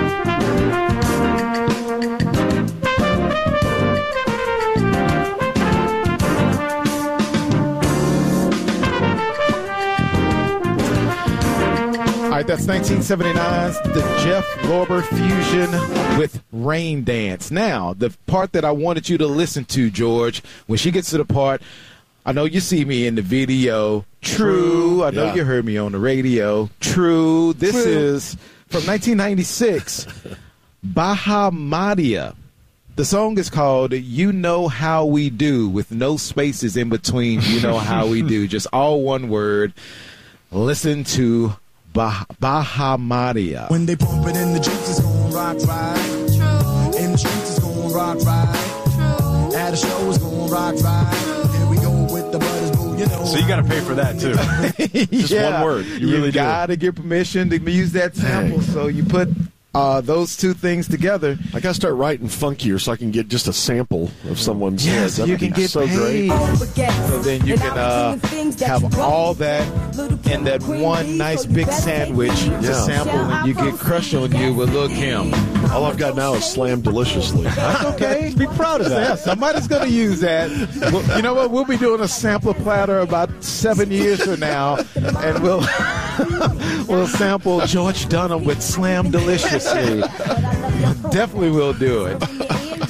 All right, that's 1979's the Jeff Lorber Fusion with Rain Dance. Now, the part that I wanted you to listen to, George, when she gets to the part, I know you see me in the video. True. I know you heard me on the radio. True. This is from 1996, Bahamadia. The song is called You Know How We Do, with no spaces in between. You Know How We Do. Just all one word. Listen to Bahamadia. When they pump it in the jeeps, it's gon' rock right. True. In the streets, it's gon' rock right. True. At a show, it's gon' rock right. Here we go with the brothers, boo, you know. So you got to pay for that too. Just one word. You really got to get permission to use that sample. So you put those two things together. I got to start writing funkier so I can get just a sample of someone's. Yes, you can get so paid. Great. So then you can have all that in that one nice big sandwich to sample, and you get Crush on You with Lil' Kim. All I've got now is Slam Deliciously. That's okay. Be proud of that. Yeah, somebody's going to use that. You know what? We'll be doing a sampler platter about 7 years from now, and we'll sample George Dunham with Slam Deliciously. Definitely will do it.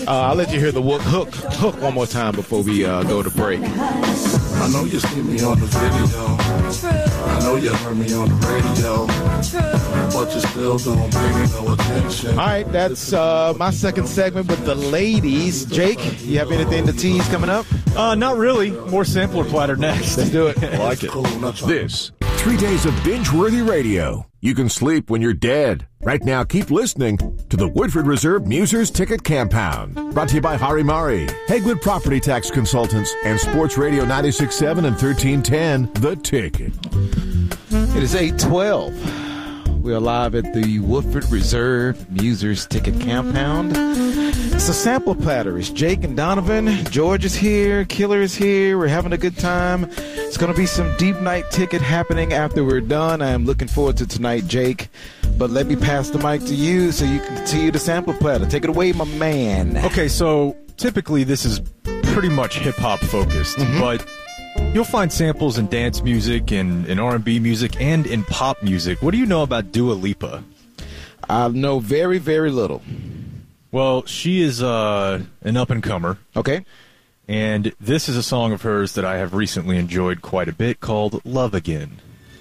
I'll let you hear the hook one more time before we go to break. I know you see me on the video. I know you heard me on the radio. But you still don't pay me no attention. All right, that's my second segment with the ladies. Jake, you have anything to tease coming up? Not really. More sampler platter next. Let's do it. I like it. This 3 days of binge-worthy radio. You can sleep when you're dead. Right now, keep listening to the Woodford Reserve Musers Ticket Compound. Brought to you by Harimari, Hegwood Property Tax Consultants, and Sports Radio 96.7 and 1310, The Ticket. It is 8:12. We are live at the Woodford Reserve Musers Ticket Compound. It's a sample platter. It's Jake and Donovan. George is here. Killer is here. We're having a good time. It's going to be some deep night ticket happening after we're done. I am looking forward to tonight, Jake. But let me pass the mic to you so you can continue the sample platter. Take it away, my man. Okay, so typically this is pretty much hip-hop focused, but you'll find samples in dance music, in R&B music, and in pop music. What do you know about Dua Lipa? I know very, very little. Well, she is an up-and-comer. Okay. And this is a song of hers that I have recently enjoyed quite a bit called Love Again.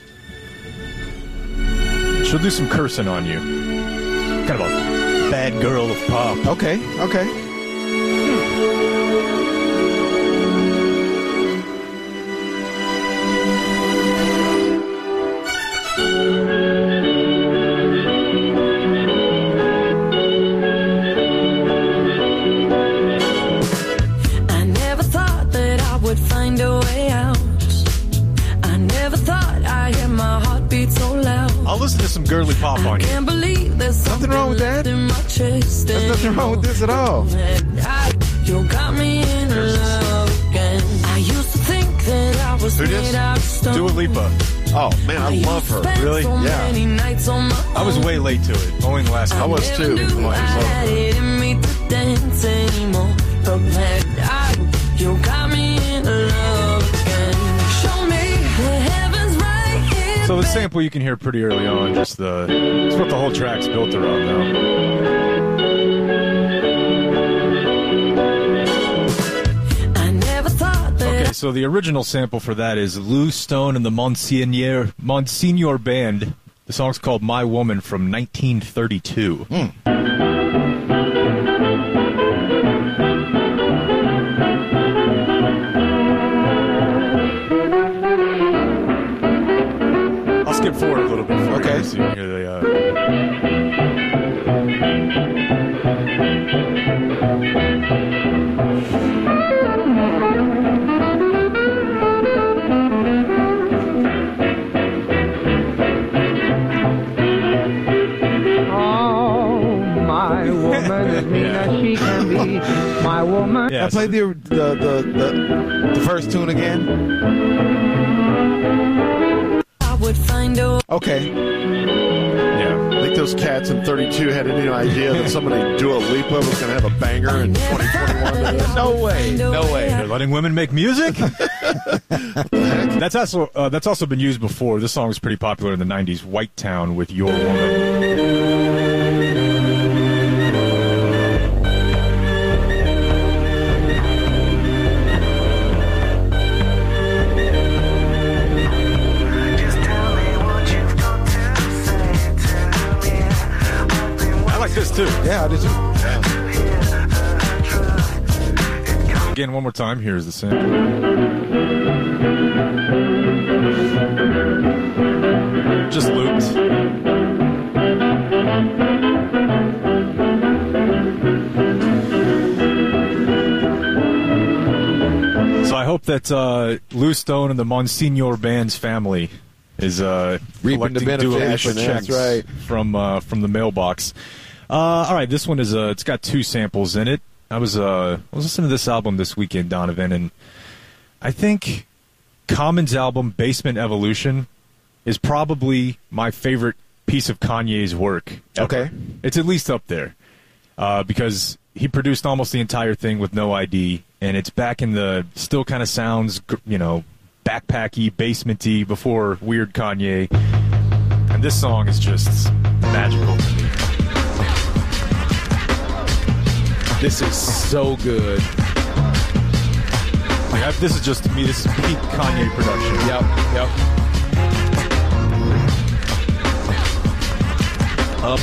She'll do some cursing on you. Kind of a bad girl of pop. Okay. Find a way out. I never thought I'd hear my heartbeat so loud. I'll listen to some girly pop on you. I can't believe there's nothing wrong with that. In my chest. There's nothing wrong with this at all. You got me in love again. I used to think that I was made out of stone. Dua Lipa. Oh, man, I love her. Really? Yeah. I was way late to it. Only last time. I was too. I had it in me to dance anymore. But man, you got me in love again. Show me the heavens right here. So the sample you can hear pretty early on. It's what the whole track's built around now. I never thought that. Okay, so the original sample for that is Lou Stone and the Monsignor Band. The song's called My Woman from 1932. Skip forward a little bit. Okay. So you can hear the, my woman is mean as she can be. My woman. Yeah, I played the first tune again. Would find a okay. Yeah. I think those cats in 32 had any idea that somebody, Dua Lipa, was going to have a banger in 2021. No way. They're letting women make music? That's also been used before. This song was pretty popular in the 90s. White Town with Your Woman. This too. Yeah, I did too. Yeah. Again, one more time. Here's the sample. Just looped. So I hope that Lou Stone and the Monsignor Band's family is reaping the benefits. Checks right. from the mailbox. All right, this one is it's got two samples in it. I was listening to this album this weekend, Donovan, and I think Common's album Basement Evolution is probably my favorite piece of Kanye's work ever. Okay. It's at least up there because he produced almost the entire thing with no ID, and it's back in the still kind of sounds, backpacky, basementy before weird Kanye, and this song is just magical to me. This is so good. Like, this is just, to me, this is peak Kanye production. Yep. Up.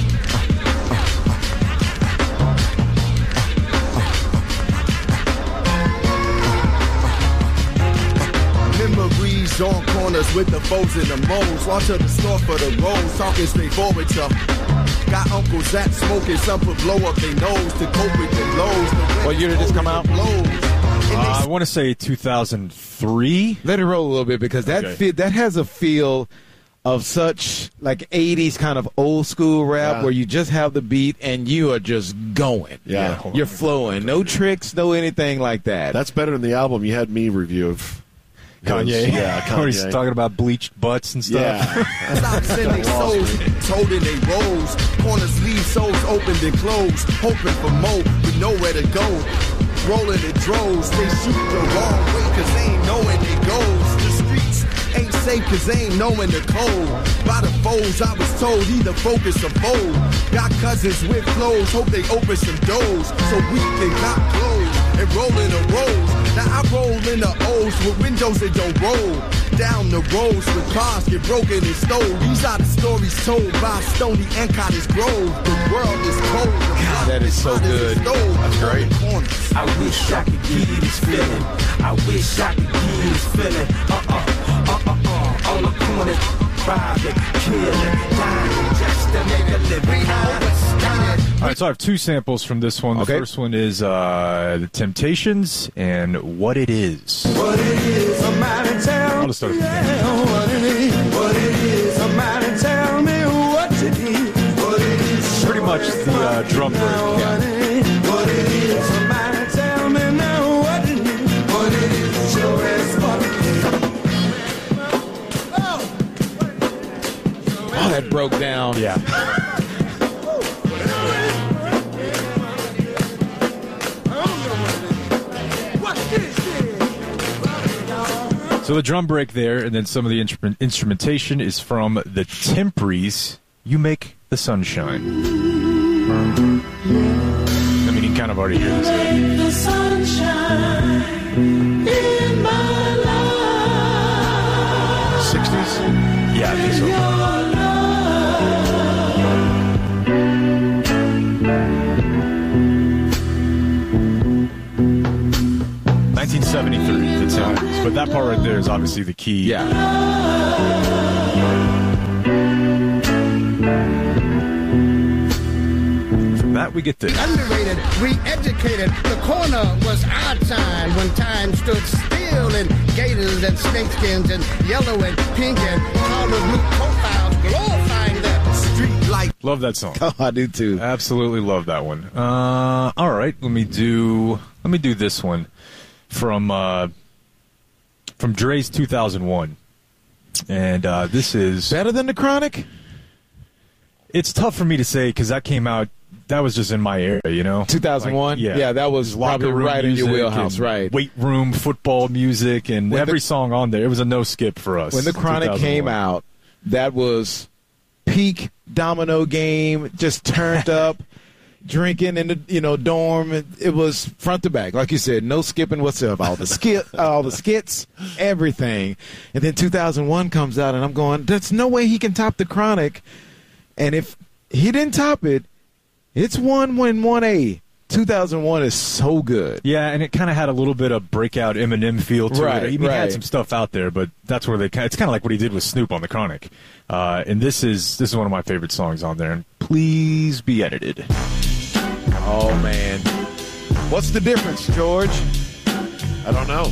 Memories on corners with the foes and the moles. Walk to the store for the rolls, talking straight forward to. Got uncles that smoking, some put blow up their nose to cope with the lows. What year did this come out? I want to say 2003. Let it roll a little bit because that has a feel of such like 80s kind of old school rap where you just have the beat and you are just going. Yeah. You're flowing. No tricks, no anything like that. That's better than the album you had me review of Kanye. Yeah, Kanye. Where he's talking about bleached butts and stuff. Yeah. Stocks in they souls, told in they rolls. Corners leave souls opened and closed. Hoping for more, but nowhere to go. Rolling the droves, they shoot the wrong way cause they ain't knowing they goes. The streets ain't safe cause they ain't knowing the code. By the foes I was told either focus or fold. Got cousins with flows, hope they open some doors. So we can got clothes and rolling the rolls. Now I roll in the O's with windows that don't roll. Down the roads with cars get broken and stole. These are the stories told by Stony and Cottage Grove. The world is cold. God, that is so good. That's great. I wish I could give you this feeling. I wish I could give you this feeling. On the corner, private, killing, dying just to make a living. All right, so I have two samples from this one. The first one is The Temptations and What It Is. What it is, somebody tell me. I'll just start with what it is. What it is, somebody tell me what it is. What it is. pretty much the drum break. What it is, somebody tell me now what it is. What it is, sure as fuck. Oh, that broke down. Yeah. So the drum break there, and then some of the instrumentation is from the Temprees. You Make the Sunshine. I mean, you can kind of already hear this. The sunshine in my life. 60s? Yeah, I think so. 1973, the Temprees. But that part right there is obviously the key. Yeah. From that, we get this. Underrated, re-educated. The corner was our time when time stood still in gators and snakeskins and yellow and pink and color blue profiles glorifying the street light. Love that song. Oh, I do too. Absolutely love that one. All right, let me do this one from Dre's 2001, and this is better than the Chronic. It's tough for me to say because that came out. That was just in my era, you know. 2001. Like, yeah, that was probably right in your wheelhouse, right? Weight room football music and every song on there. It was a no skip for us. When the Chronic came out, that was peak Domino game, just turned up. Drinking in the dorm, it was front to back, like you said, no skipping whatsoever. All the skits, everything. And then 2001 comes out, and I'm going, there's no way he can top the Chronic. And if he didn't top it, it's 1-1-1A. 2001 is so good. Yeah, and it kind of had a little bit of breakout Eminem feel to it. He had some stuff out there, but that's where it's kind of like what he did with Snoop on the Chronic. And this is one of my favorite songs on there. And please be edited. Oh man, what's the difference, George? I don't know.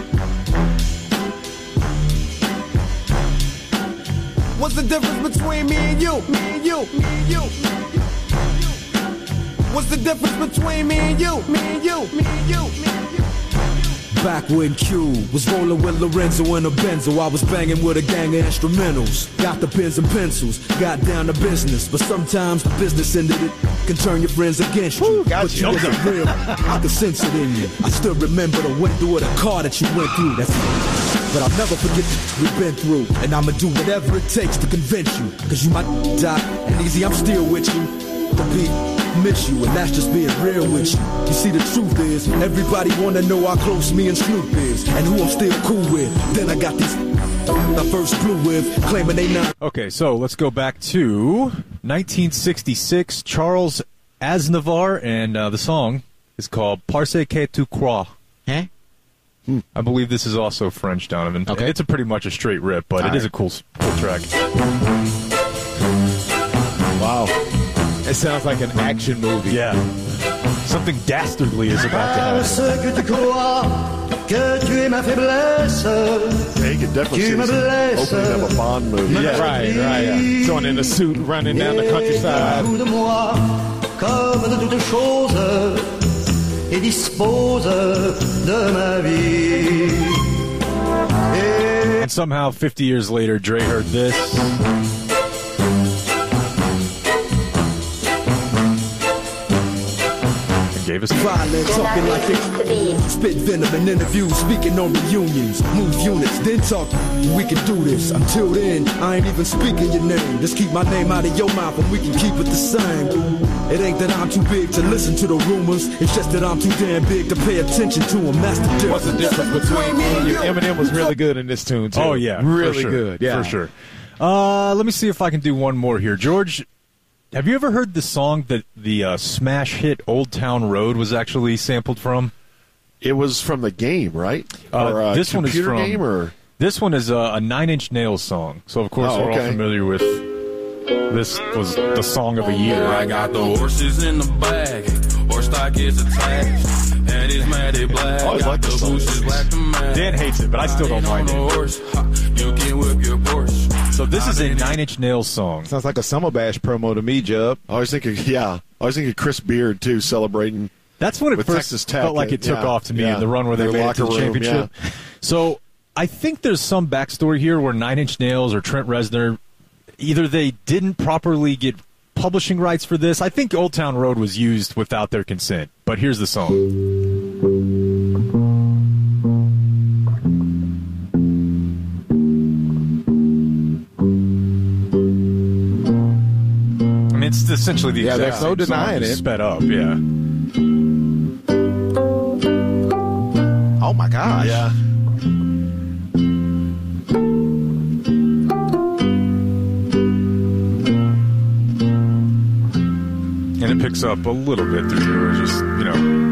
What's the difference between me and you? Me and you, me and you. What's the difference between me and you? Me and you, me and you, me and you. Back when Q was rolling with Lorenzo and a Benzo, I was banging with a gang of instrumentals. Got the pens and pencils, got down to business. But sometimes the business end of it can turn your friends against you. But you wasn't real, I could sense it in you. I still remember the window of the car that you went through. But I'll never forget what we've been through. And I'ma do whatever it takes to convince you. Cause you might die, and easy, I'm still with you. The beat miss you, and that's just being real with you. You see, the truth is, everybody wanna know how close me and Snoop is, and who I'm still cool with. Then I got these I first flew with, claiming they not. Okay, so let's go back to 1966. Charles Aznavour, and the song is called Parce que tu crois. Huh? I believe this is also French, Donovan. Okay. It's a pretty much a straight rip, but it is a cool track. Wow. It sounds like an action movie. Yeah. Something dastardly is about to Parce happen. que tu crois que tu es ma faiblesse. Yeah, you could definitely see this opening of a Bond movie. Yeah, right. Yeah. Going in a suit, running down the countryside. De moi, comme de toutes choses, et dispose de ma vie. And somehow, 50 years later, Dre heard this. Gave us violent, talking like they spit venom in interviews, speaking on reunions, move units, then talk. We can do this. Until then, I ain't even speaking your name. Just keep my name out of your mouth, and we can keep it the same. It ain't that I'm too big to listen to the rumors. It's just that I'm too damn big to pay attention to them. That's the difference. What's the difference between me and you? Eminem was really good in this tune too. Oh yeah, really for sure. good. Yeah, for sure. Let me see if I can do one more here, George. Have you ever heard the song that the smash hit "Old Town Road" was actually sampled from? It was from the game, right? Or a this one is computer from game, or this one is a Nine Inch Nails song. So of course we're all familiar with. This was the song of the year. I got the horses in the bag, horse stock is attached, and it's matted black. I always like the this song. bushes black to match. Dan hates it, but I still don't mind it. You can whip your Porsche. So this is a Nine Inch Nails song. Sounds like a Summer Bash promo to me, Jub. I was thinking Chris Beard too, celebrating. That's when it with first Texas Tech. felt like it took off to me in the run where they Their made it to the locker room, championship. yeah. So I think there's some backstory here where Nine Inch Nails or Trent Reznor, either they didn't properly get publishing rights for this. I think Old Town Road was used without their consent. But here's the song. It's essentially the exact they're so same denying song, it. sped up, yeah. Oh my gosh. Yeah. And it picks up a little bit through here. It's just, you know.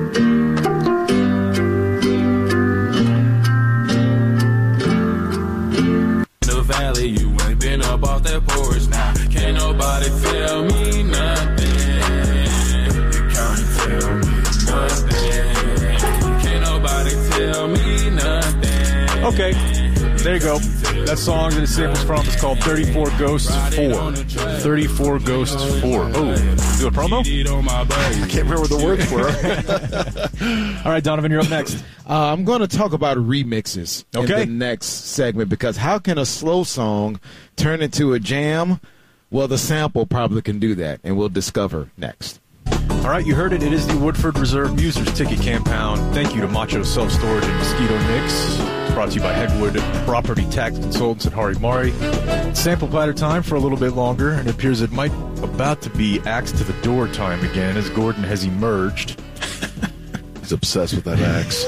Valley, you ain't been up off that porch now. Can't nobody tell me nothing. You can't tell me nothing. Can't nobody tell me nothing. Okay, there you go. That song that it samples from is called 34 Ghosts 4. 34 Ghosts 4. Oh, do a promo? I can't remember what the words were. All right, Donovan, you're up next. I'm going to talk about remixes in the next segment, because how can a slow song turn into a jam? Well, the sample probably can do that, and we'll discover next. All right, you heard it. It is the Woodford Reserve Musers Ticket Compound. Thank you to Macho Self Storage and Mosquito Mix. It's brought to you by Hegwood Property Tax Consultants at Hari Mari. Sample platter time for a little bit longer, and it appears it might about to be axe to the door time again as Gordon has emerged. He's obsessed with that axe.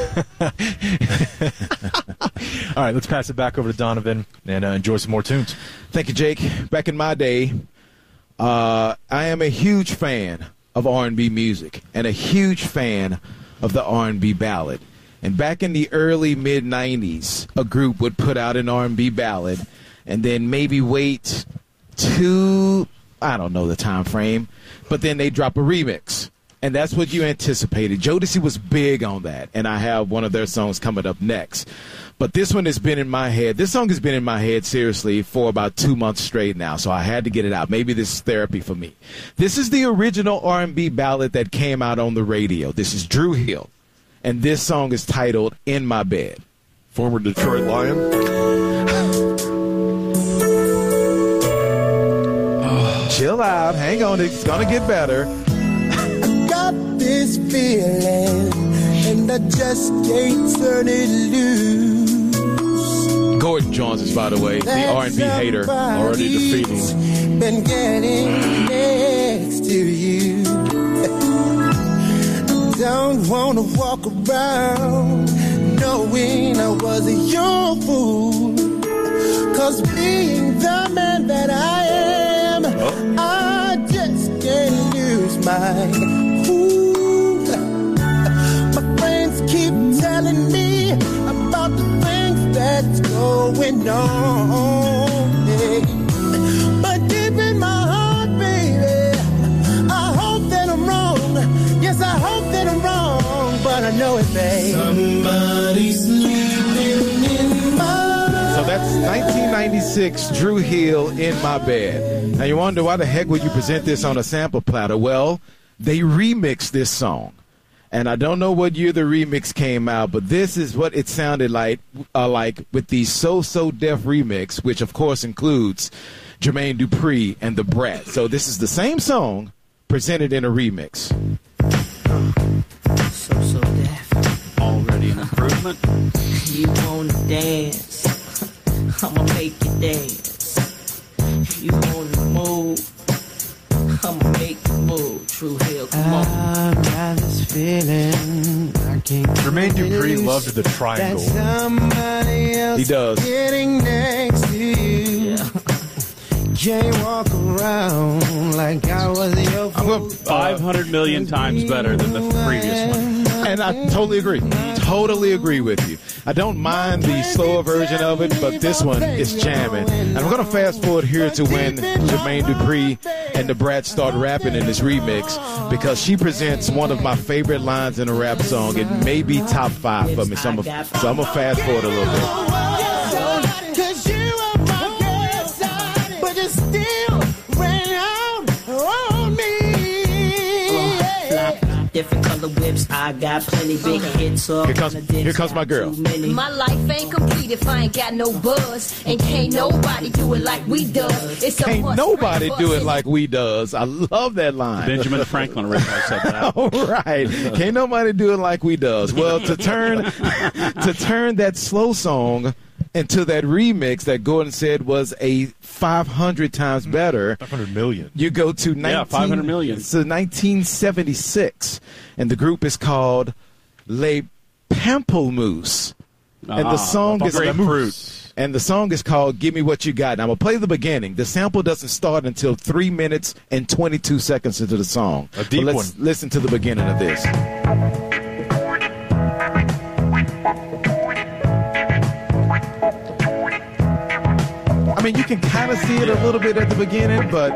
All right, let's pass it back over to Donovan and enjoy some more tunes. Thank you, Jake. Back in my day, I am a huge fan of R&B music and a huge fan of the R&B ballad. And back in the early mid-90s, a group would put out an R&B ballad and then maybe wait I don't know the time frame, but then they drop a remix. And that's what you anticipated. Jodeci was big on that, and I have one of their songs coming up next. But this one has been in my head. This song has been in my head, seriously, for about 2 months straight now, so I had to get it out. Maybe this is therapy for me. This is the original R&B ballad that came out on the radio. This is Dru Hill, and this song is titled In My Bed. Former Detroit Lion. Chill out. Hang on. It's going to get better. Got this feeling, and I just can't turn it loose. Gordon Jones is, by the way, the R&B hater. Already defeated. Been getting next to you. don't wanna walk around knowing I was your fool. 'Cause being the man that I am, I just can't lose my cool. My friends keep telling me about the things that's going on. Hey. But deep in my heart, baby, I hope that I'm wrong. Yes, I hope that I'm wrong, but I know it, babe. Somebody's sleeping in my... So that's 1996, Drew Hill, In My Bed. Now you wonder why the heck would you present this on a sample platter? Well, they remixed this song. And I don't know what year the remix came out, but this is what it sounded like with the So So Def remix, which of course includes Jermaine Dupri and the Brat. So this is the same song presented in a remix. So So Def. Already an improvement. You wanna dance? I'ma make you dance. You wanna move? I'ma make you move. True Hill, come on. I got this feeling I can't. Jermaine Dupri loved the triangle. He does. Getting next to you. Can't walk around like I was your fool. 500 million times better than the previous one. And I totally agree. Totally agree with you. I don't mind the slower version of it, but this one is jamming. And I'm going to fast forward here to when Jermaine Dupri and the Brat start rapping in this remix, because she presents one of my favorite lines in a rap song. It may be top 5 for me, so I'm going to fast forward a little bit. Cause you are my guest, but you still ran out on me. Different color whips, I got plenty big hits. Here comes my girl. My life ain't complete if I ain't got no buzz. And can't nobody do it like we does. It's a Can't nobody do it like we does. I love that line. Benjamin Franklin originally said that. All right. Can't nobody do it like we does. Well, to turn that slow song into that remix that Gordon said was a 500 times better. 500 million. You go to 500 million. So 1976, and the group is called Les Pamplemousse, and the song is grapefruit. And the song is called "Give Me What You Got." Now I'm gonna play the beginning. The sample doesn't start until 3 minutes and 22 seconds into the song. A deep but one. let's listen to the beginning of this. I mean, you can kind of see it a little bit at the beginning, but...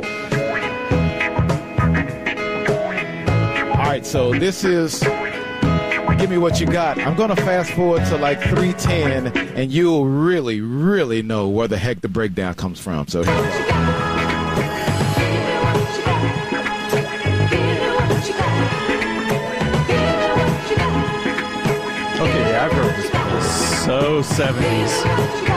All right, so this is Give Me What You Got. I'm going to fast forward to like 3:10, and you'll really, really know where the heck the breakdown comes from. So here we go. Okay, yeah, I've heard this before. So 70s.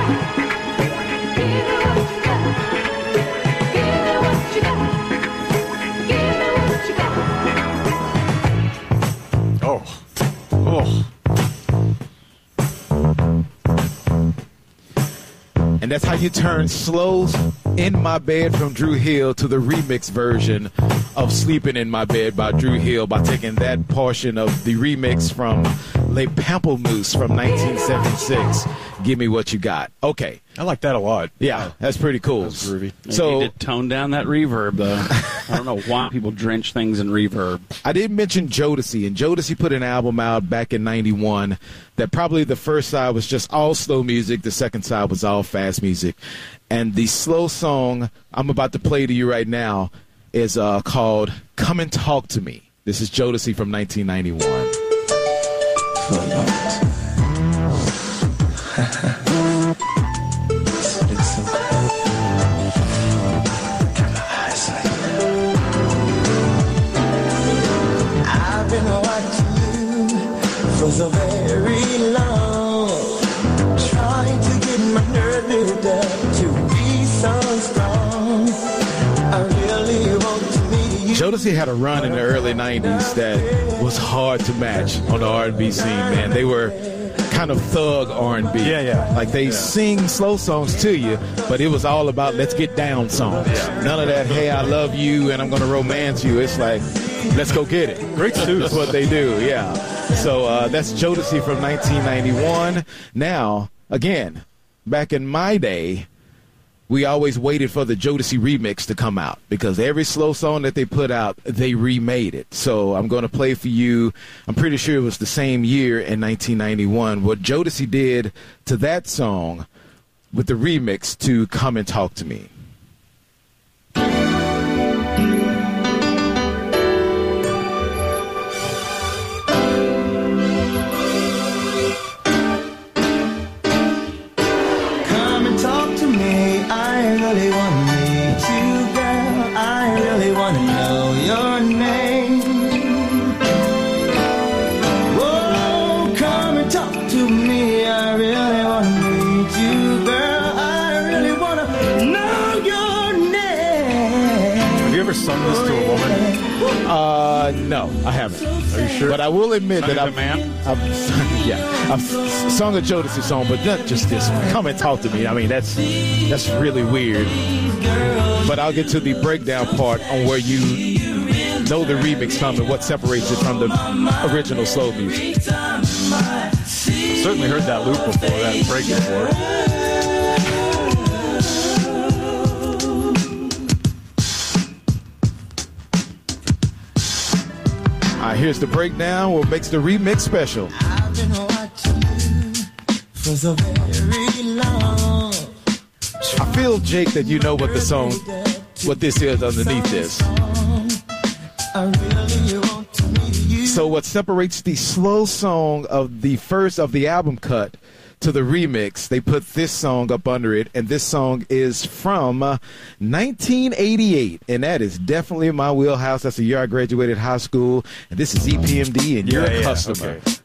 And that's how you turn slow In My Bed from Drew Hill to the remix version of Sleeping in My Bed by Drew Hill, by taking that portion of the remix from Les Pamplemousse from 1976. Give Me What You Got. Okay. I like that a lot. Yeah, that's pretty cool. That's groovy. So need to tone down that reverb, though. I don't know why people drench things in reverb. I did mention Jodeci, and Jodeci put an album out back in 91 that probably the first side was just all slow music. The second side was all fast music. And the slow song I'm about to play to you right now is called Come and Talk to Me. This is Jodeci from 1991. I've been watching you for so very long, trying to get my nerve built up to be so strong. I really want to meet you. Jodeci had a run in the early 90s that was hard to match on the R&B scene, man. They were kind of thug R&B. Yeah. Like they sing slow songs to you, but it was all about let's get down songs. Yeah. None of that, hey, I love you and I'm going to romance you. It's like, let's go get it. Great suits. That's what they do, yeah. So that's Jodeci from 1991. Now, again, back in my day, we always waited for the Jodeci remix to come out because every slow song that they put out, they remade it. So I'm going to play for you. I'm pretty sure it was the same year in 1991 what Jodeci did to that song with the remix to Come and Talk to Me. Really wanna meet you, girl. I really wanna know your name. Whoa, come and talk to me. I really wanna meet you, girl. I really wanna know your name. Have you ever sung this to a woman? No, I haven't. Are you sure? But I will admit that I've sung a Jodeci song, but not just this one. Come and talk to me. I mean, that's really weird. But I'll get to the breakdown part on where you know the remix come and what separates it from the original slow music. Certainly heard that loop before, that break before. All right, here's the breakdown. What makes the remix special? I've been watching you for so very long. I feel, Jake, that you know what the song, what this is underneath this. So what separates the slow song of the first of the album cut to the remix, they put this song up under it, and this song is from 1988, and that is definitely my wheelhouse. That's the year I graduated high school, and this is EPMD, and you're a customer. Okay.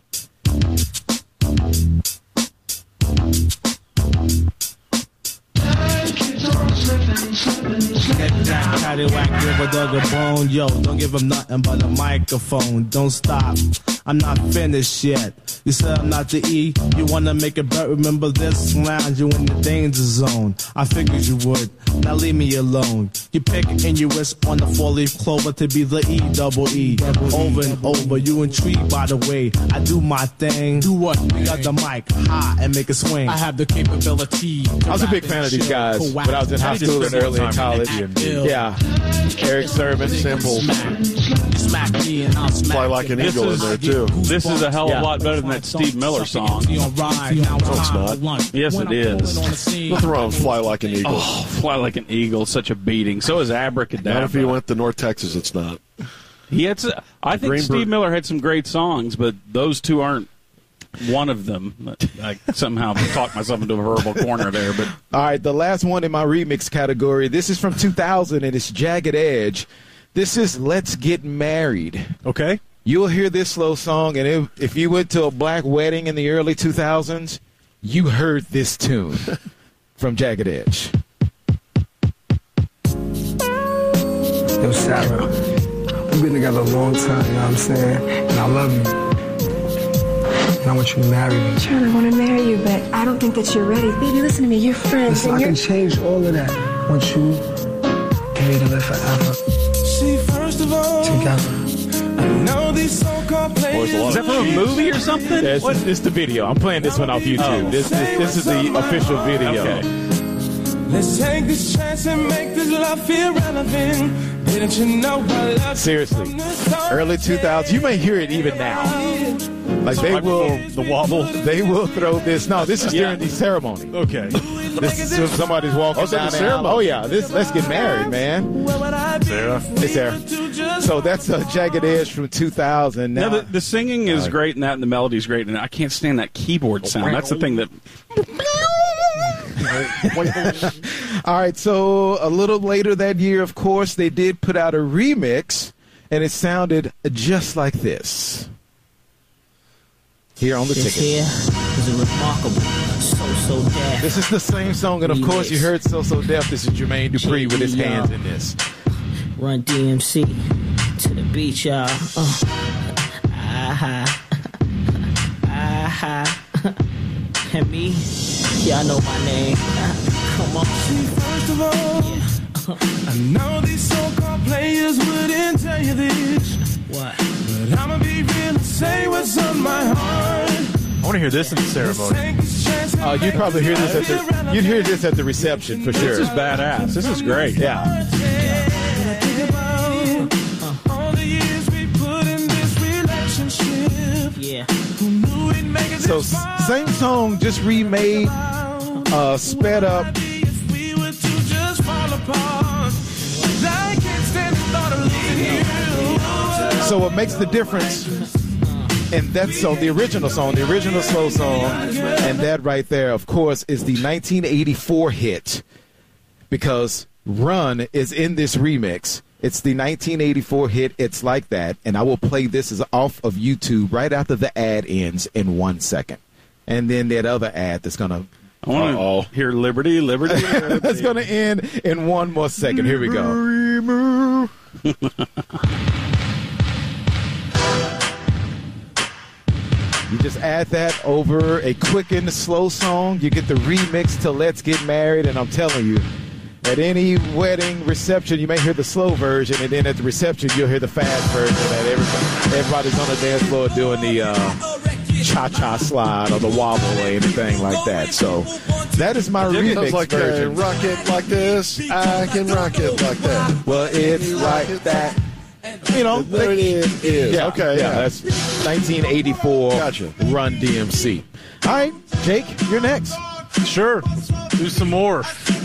Paddywhack, give a dog a bone. Yo, don't give him nothing but a microphone. Don't stop, I'm not finished yet. You said I'm not the E. You wanna make it better? Remember this lounge, you in the danger zone. I figured you would. Now leave me alone. You pick and you wish on the four-leaf clover to be the E-double-E. Over and over, you intrigued by the way I do my thing. Do what? We got the mic high and make it swing. I have the capability. I was a big fan of these guys when I was in high school and early in college. Yeah, Eric Sermon, Simple. Smack me and I'll smack. Fly Like an Eagle in there too. This is a hell of a lot better than that Steve Miller song. No, it's not. Yes, it is. Nothing wrong with Fly Like an Eagle. Oh, Fly Like an Eagle, such a beating. So is Abracadabra. Not if you went to North Texas, it's not. I think Steve Miller had some great songs, but those two aren't one of them. I somehow talked myself into a verbal corner there. But all right, the last one in my remix category. This is from 2000, and it's Jagged Edge. This is Let's Get Married. Okay. You'll hear this slow song, and if you went to a black wedding in the early 2000s, you heard this tune from Jagged Edge. Yo, Sarah, we've been together a long time, you know what I'm saying? And I love you. And I want you to marry me. John, I want to marry you, but I don't think that you're ready. Baby, listen to me. You're friends. Listen, I can change all of that. I want you and me to live forever. See, first of all, together. I know these so-called players. Is that from a movie or something? It's the video. I'm playing this one off YouTube. This is the official video. Okay. Let's take this chance and make this love feel relevant. Didn't you know I love Seriously, early 2000s. You may hear it even now. Like they will, the wobble. They will throw this. No, this is during the ceremony. Okay. This is when somebody's walking down the aisle. Oh yeah, Let's Get Married, man. Sarah. Hey, Sarah. So that's Jagged Edge from 2000. Now the singing is great, and that, and the melody's great, and I can't stand that keyboard sound. That's the thing that. All right, so a little later that year, of course, they did put out a remix, and it sounded just like this. Here on the ticket. Here is a remarkable So Def. This is the same song, and of course you heard So Def. This is Jermaine Dupri with his hands in this. Run DMC to the beach, y'all. And me? Yeah, I know my name. Come on. First of all, I know these so-called players wouldn't tell you this. What? But I'ma be real and say what's on my heart. I want to hear this in the ceremony. You'd probably hear this you'd hear this at the reception for sure. This is badass. This is great. Yeah. All the years we put in this relationship. Yeah. Who knew it'd make it So this far? same song, just remade, sped up. If we were to just fall apart, I can't stand the thought of losing you. So what makes the difference in that song, the original slow song, and that right there, of course, is the 1984 hit, because Run is in this remix. It's the 1984 hit, It's Like That, and I will play this as off of YouTube right after the ad ends in 1 second. And then that other ad that's going to... I want to hear Liberty, Liberty, Liberty. That's going to end in 1 more second. Here we go. You just add that over a quickened slow song. You get the remix to Let's Get Married, and I'm telling you, at any wedding reception, you may hear the slow version, and then at the reception, you'll hear the fast version. That everybody's on the dance floor doing the cha-cha slide or the wobble or anything like that. So that is my remix like version. Rock it like this, I can rock it like that. Well, it's like that. You know, there it is. Yeah, Okay, yeah. That's 1984 Gotcha. Run DMC. All right, Jake, you're next. Sure. Do some more.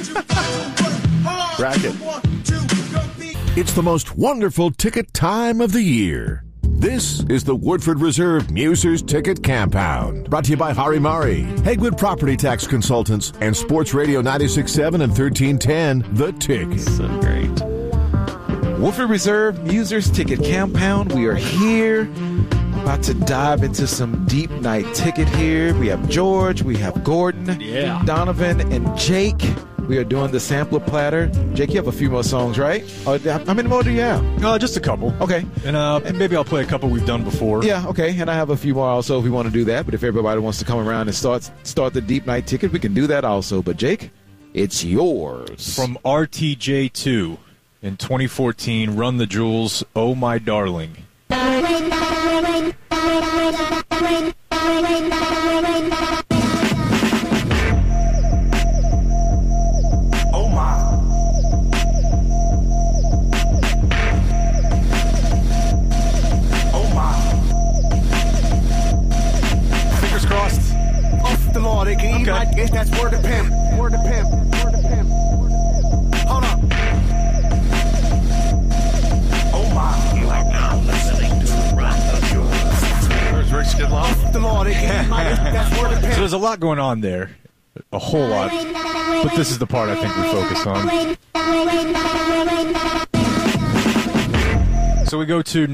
Rack it. It's the most wonderful ticket time of the year. This is the Woodford Reserve Musers Ticket Compound. Brought to you by Harimari, Hegwood Property Tax Consultants, and Sports Radio 96.7 and 1310, The Ticket. So great. Woodford Reserve Musers Ticket Compound. We are here. About to dive into some deep night ticket here. We have George, we have Gordon, Donovan, and Jake. We are doing the sampler platter. Jake, you have a few more songs, right? How many more do you have? Just a couple. Okay. And maybe I'll play a couple we've done before. Yeah, okay. And I have a few more also if we want to do that. But if everybody wants to come around and start the deep night ticket, we can do that also. But Jake, it's yours. From RTJ2 in 2014, Run the Jewels, Oh My Darling. Oh my. Oh my. Fingers crossed. Off the law, they can eat my dick, that's word to pimp. Word to pimp. Word to pimp. Hold up. Oh my. You are now listening to Run the Jewels. There's Rick Skidlaw. Off the law, they can eat my dick, that's word to pimp. So there's a lot going on there. A whole lot. But this is the part I think we focus on. So we go to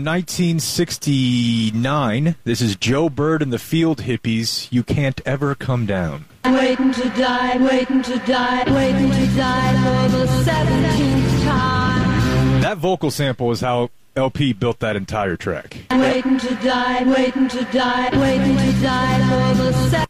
1969. This is Joe Bird and the Field Hippies, You Can't Ever Come Down. Waiting to die, waiting to die, waiting to die for the 17th time. That vocal sample is how LP built that entire track. Waiting to die, waiting to die, waiting to die for the 17th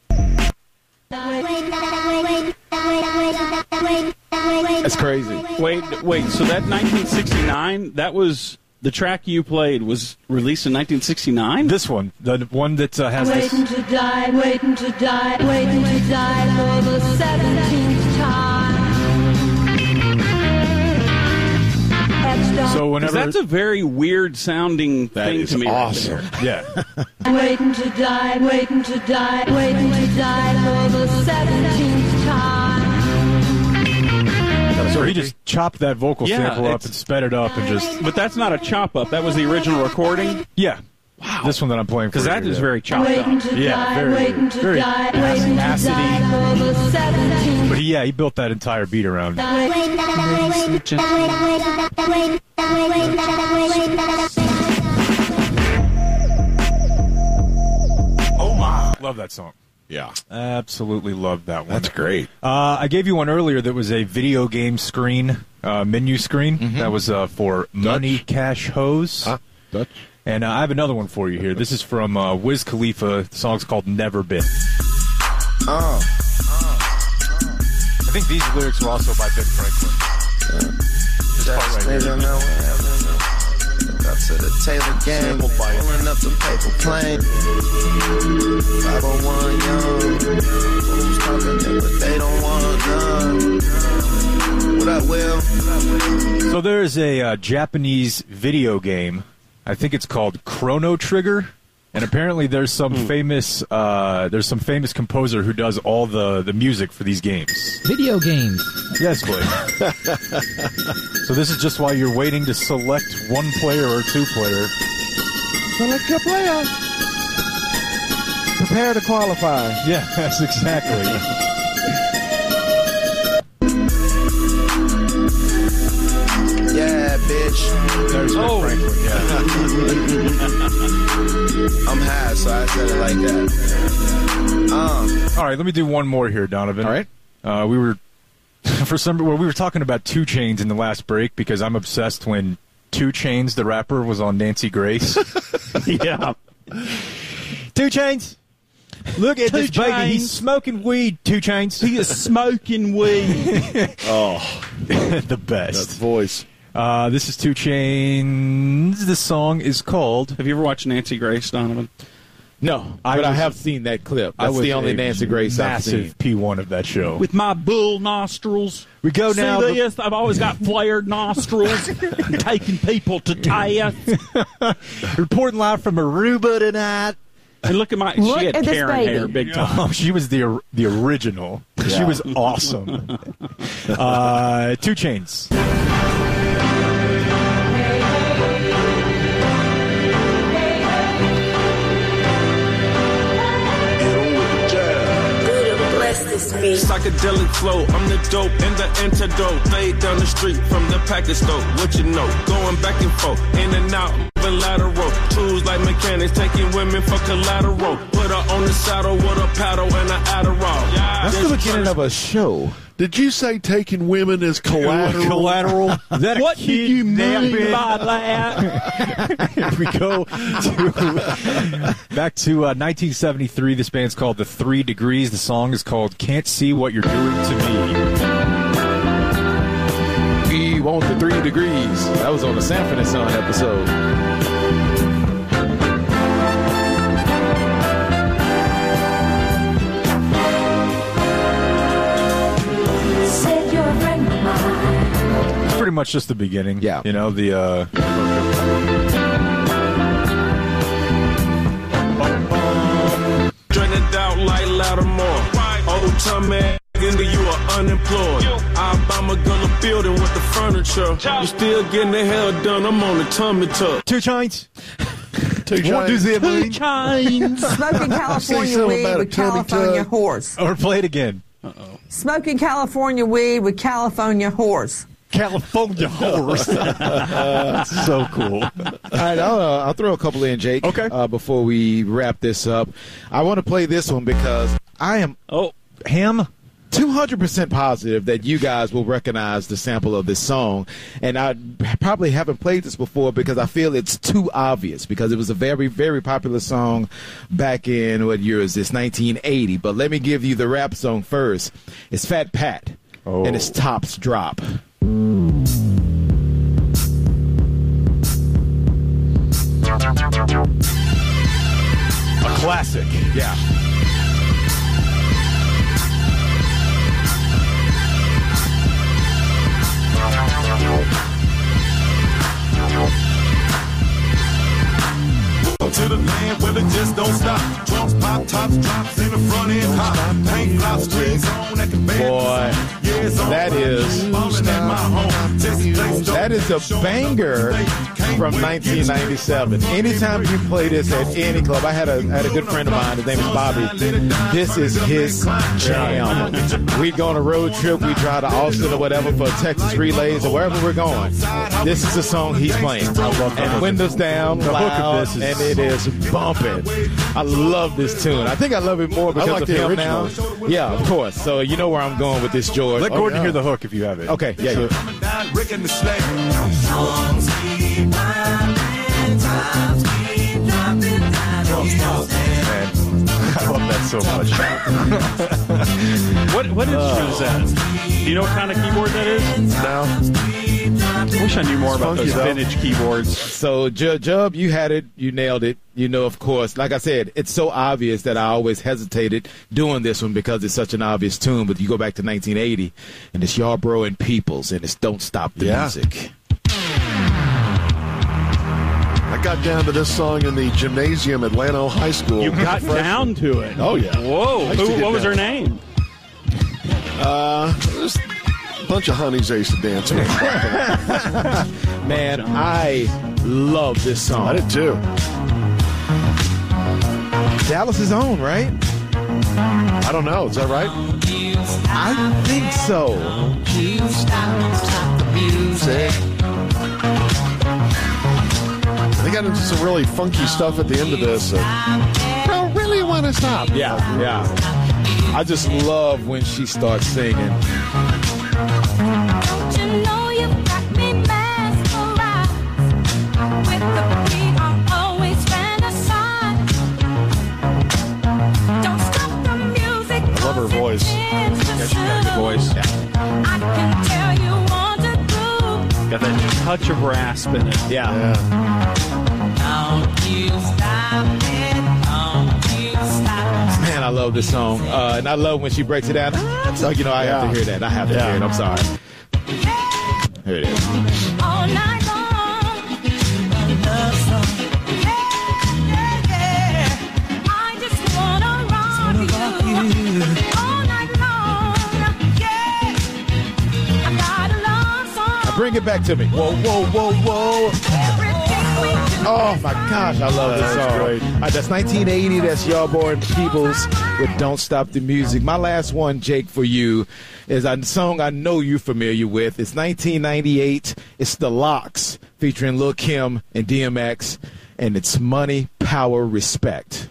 That's crazy. Wait. So that 1969, that was the track you played was released in 1969? This one, the one that has this. Waiting to die, waiting to die, waiting to die for the 17th time. So whenever that's a very weird sounding thing to me. Awesome. Right yeah. Waiting to die, waiting to die, waiting to die for the 17th time. So he just chopped that vocal sample up it's- and sped it up and just. But that's not a chop up. That was the original recording. Yeah. Wow. This one that I'm playing for Because that you, is yeah. very chopped Waiting up. to Yeah, die, very- waiting to very die, waiting to acidy. die for the 17th But he built that entire beat around. Oh my. Love that song. Yeah. Absolutely love that one. That's great. I gave you one earlier that was a video game screen, menu screen. That was for Money Cash Hose. Dutch. And I have another one for you here. This is from Wiz Khalifa. The song's called Never Been. I think these lyrics were also by Ben Franklin. This part right here. Up to the Taylor gang, pulling up the paper plane. 501 young, who's talking but they don't want none. What up, Will? So there's a Japanese video game. I think it's called Chrono Trigger, and apparently there's some famous composer who does all the music for these games. Video games. Yes, Blake. So this is just while you're waiting to select one player or two player. Select your player. Prepare to qualify. Yeah, that's exactly. Yeah, bitch. There's Ben Franklin, I'm high, so I said it like that. All right, let me do one more here, Donovan. All right. We were we were talking about 2 Chainz in the last break because I'm obsessed when 2 Chainz, the rapper, was on Nancy Grace. Yeah. 2 Chainz. Look at this baby. Chainz. He's smoking weed. 2 Chainz. He is smoking weed. Oh, the best. That voice. This is 2 Chainz. The song is called. Have you ever watched Nancy Grace, Donovan? No, but I have seen that clip. That's the only Nancy Grace I've seen. Massive P1 of that show. With my bull nostrils. We go now. See this? I've always got flared nostrils. Taking people to task. Reporting live from Aruba tonight. And look at my. Look she had at this Karen baby. hair, big time. Oh, she was the original. Yeah. She was awesome. 2 Chainz. Psychedelic flow, I'm the dope and the antidote. Laid down the street from the package store. What you know? Going back and forth, in and out, moving lateral. Tools like mechanics, taking women for collateral. Put her on the saddle with a paddle and an Adderall. That's the beginning of a show. Did you say taking women as collateral? Collateral? That what do you mean by that? Here we go back to 1973. This band's called The 3 Degrees. The song is called Can't See What You're Doing to Me. We want the 3 degrees. That was on the Sanford and Son episode. Pretty much just the beginning. Yeah. You know, the Trending out like Lattimore. Old time man, into you are unemployed. I buy my girl a building with the furniture. You still getting the hell done. I'm on the tummy tuck. 2 Chainz. 2 What does Chainz. it mean? Smoking California weed with California horse. Or play it again. Smoking California weed with California horse. California horse. So cool. All right, I'll throw a couple in, Jake. Okay. Before we wrap this up, I want to play this one because I am 200% positive that you guys will recognize the sample of this song, and I probably haven't played this before because I feel it's too obvious because it was a very, very popular song back in, what year is this, 1980. But let me give you the rap song first. It's Fat Pat, and it's Tops Drop. A classic. Yeah. To the land where it just don't stop. Drums pop, tops drops in the front end hop. Paint flop strings on that can Boy, that is a banger from 1997. Anytime you play this at any club, I had a good friend of mine, his name is Bobby. This is his jam. We'd go on a road trip, we drive to Austin or whatever for Texas Relays or wherever we're going. This is the song he's playing. And windows down, loud, and it is bumping. I love this tune. I think I love it more because I like of the him original. now. Yeah, of course. So you know where I'm going with this, George. Let Gordon hear the hook if you have it. Okay, yeah. Rick and the Slay. Man, I love that so much. What instrument is that? Do you know what kind of keyboard that is? No. I wish I knew more about those vintage keyboards. So, Jub, you had it. You nailed it. You know, of course, like I said, it's so obvious that I always hesitated doing this one because it's such an obvious tune. But you go back to 1980, and it's Yarborough and Peoples, and it's Don't Stop the Music. I got down to this song in the gymnasium at Llano High School. You got down to it? Oh, yeah. Whoa. What was her name? There's a bunch of honeys I used to dance with. Man, I love this song. I did too. Dallas's own, right? I don't know. Is that right? I think so. They got into some really funky stuff at the end of this. Don't really want to stop. Yeah. I just love when she starts singing. Don't you know you've got me mesmerized with the beat I'm always fantasize. Don't stop the music. I love her voice. Yeah, she got a good voice. I can tell you want to do. Got that touch of rasp in it. Yeah. Don't you stop it. Don't you stop. Man, I love this song. And I love when she breaks it down. So, I have to hear that. I have to hear it. I'm sorry. Here it is. All night long. Love song. Yeah. I just wanna rock you. All night long. Yeah. I got a love song. Now bring it back to me. Whoa. Oh, my gosh, I love this song. Great. That's 1980. That's Yarborough and Peoples with Don't Stop the Music. My last one, Jake, for you is a song I know you're familiar with. It's 1998. It's The Lox featuring Lil' Kim and DMX, and it's Money, Power, Respect.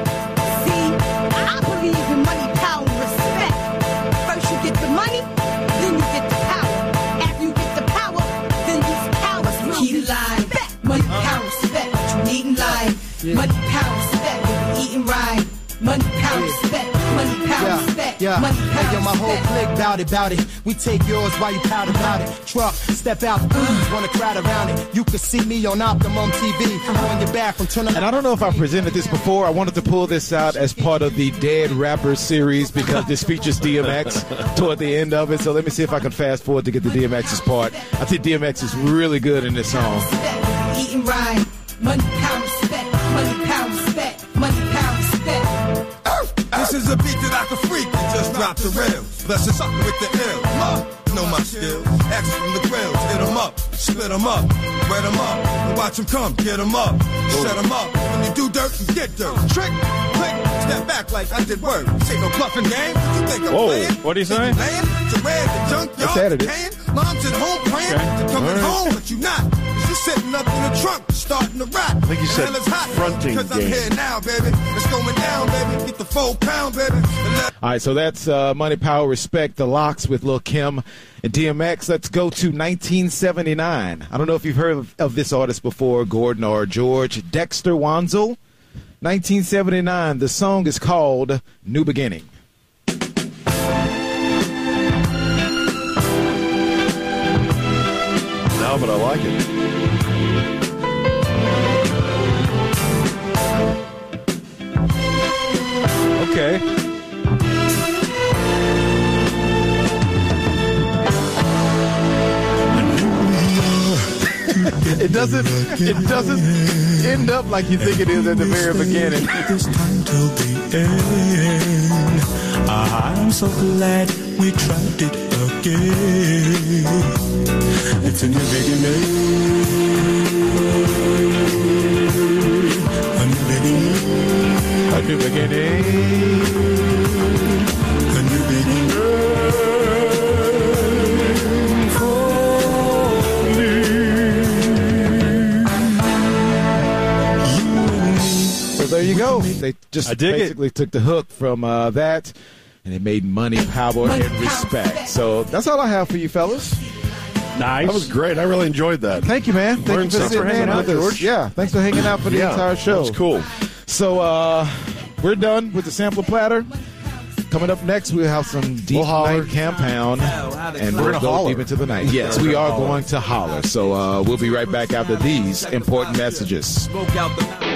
I believe in money, power, and respect. First you get the money, then you get the power. After you get the power, then use power to keep it alive. Money, power, respect. What you need in life. Money, power, respect. What you eating right. Money, power, respect. Money, power, respect. Money, power, hey, yo, my whole clique bout it. We take yours while you pout about it. Truck, step out, want to crowd around it. You can see me on Optimum TV. On your back from turning. And I don't know if I presented this before. I wanted to pull this out as part of the Dead Rappers series because this features DMX toward the end of it. So let me see if I can fast forward to get the DMX's part. I think DMX is really good in this song. eating right. Money, power, respect. Money, power, respect. Money, power, respect. This is a beat that I can freak and just drop the rails. Bless us up with the ill. Know my skills. Action from the grills. Hit 'em up, split 'em up, wet 'em up, and watch 'em come. Get 'em up, set 'em up. When you do dirt, you get dirt. Trick, click, step back like I did work. Say no bluffing game. You think I'm playing? What'd he say? That's edited. Mom's at home praying to coming home, but you not. You sitting up in the trunk, starting to rap. I think you said fronting Cause I'm game. here now, baby. It's going down, baby. Get the 4 pound, baby. All right, so that's Money, Power, Respect, The Lox with Lil' Kim and DMX. Let's go to 1979. I don't know if you've heard of this artist before, Gordon or George. Dexter Wansel. 1979. The song is called New Beginning. No, but I like it. Okay. It doesn't end up like you think it is at the very beginning. It's time till the end. I'm so glad we tried it again. It's a new beginning. A new beginning. A new beginning. A new beginning. So there you go. They just basically took the hook from that, and they made Money, Power, and Respect. So that's all I have for you, fellas. Nice. That was great. I really enjoyed that. Thank you, man. Thank you for hanging out with us. Yeah, thanks for hanging out for the entire show. That was cool. So we're done with the sampler platter. Coming up next, we'll have some deep night compound, and we're going to go deep into the night. Yes, we are going to holler. So we'll be right back after these important messages. Smoke out the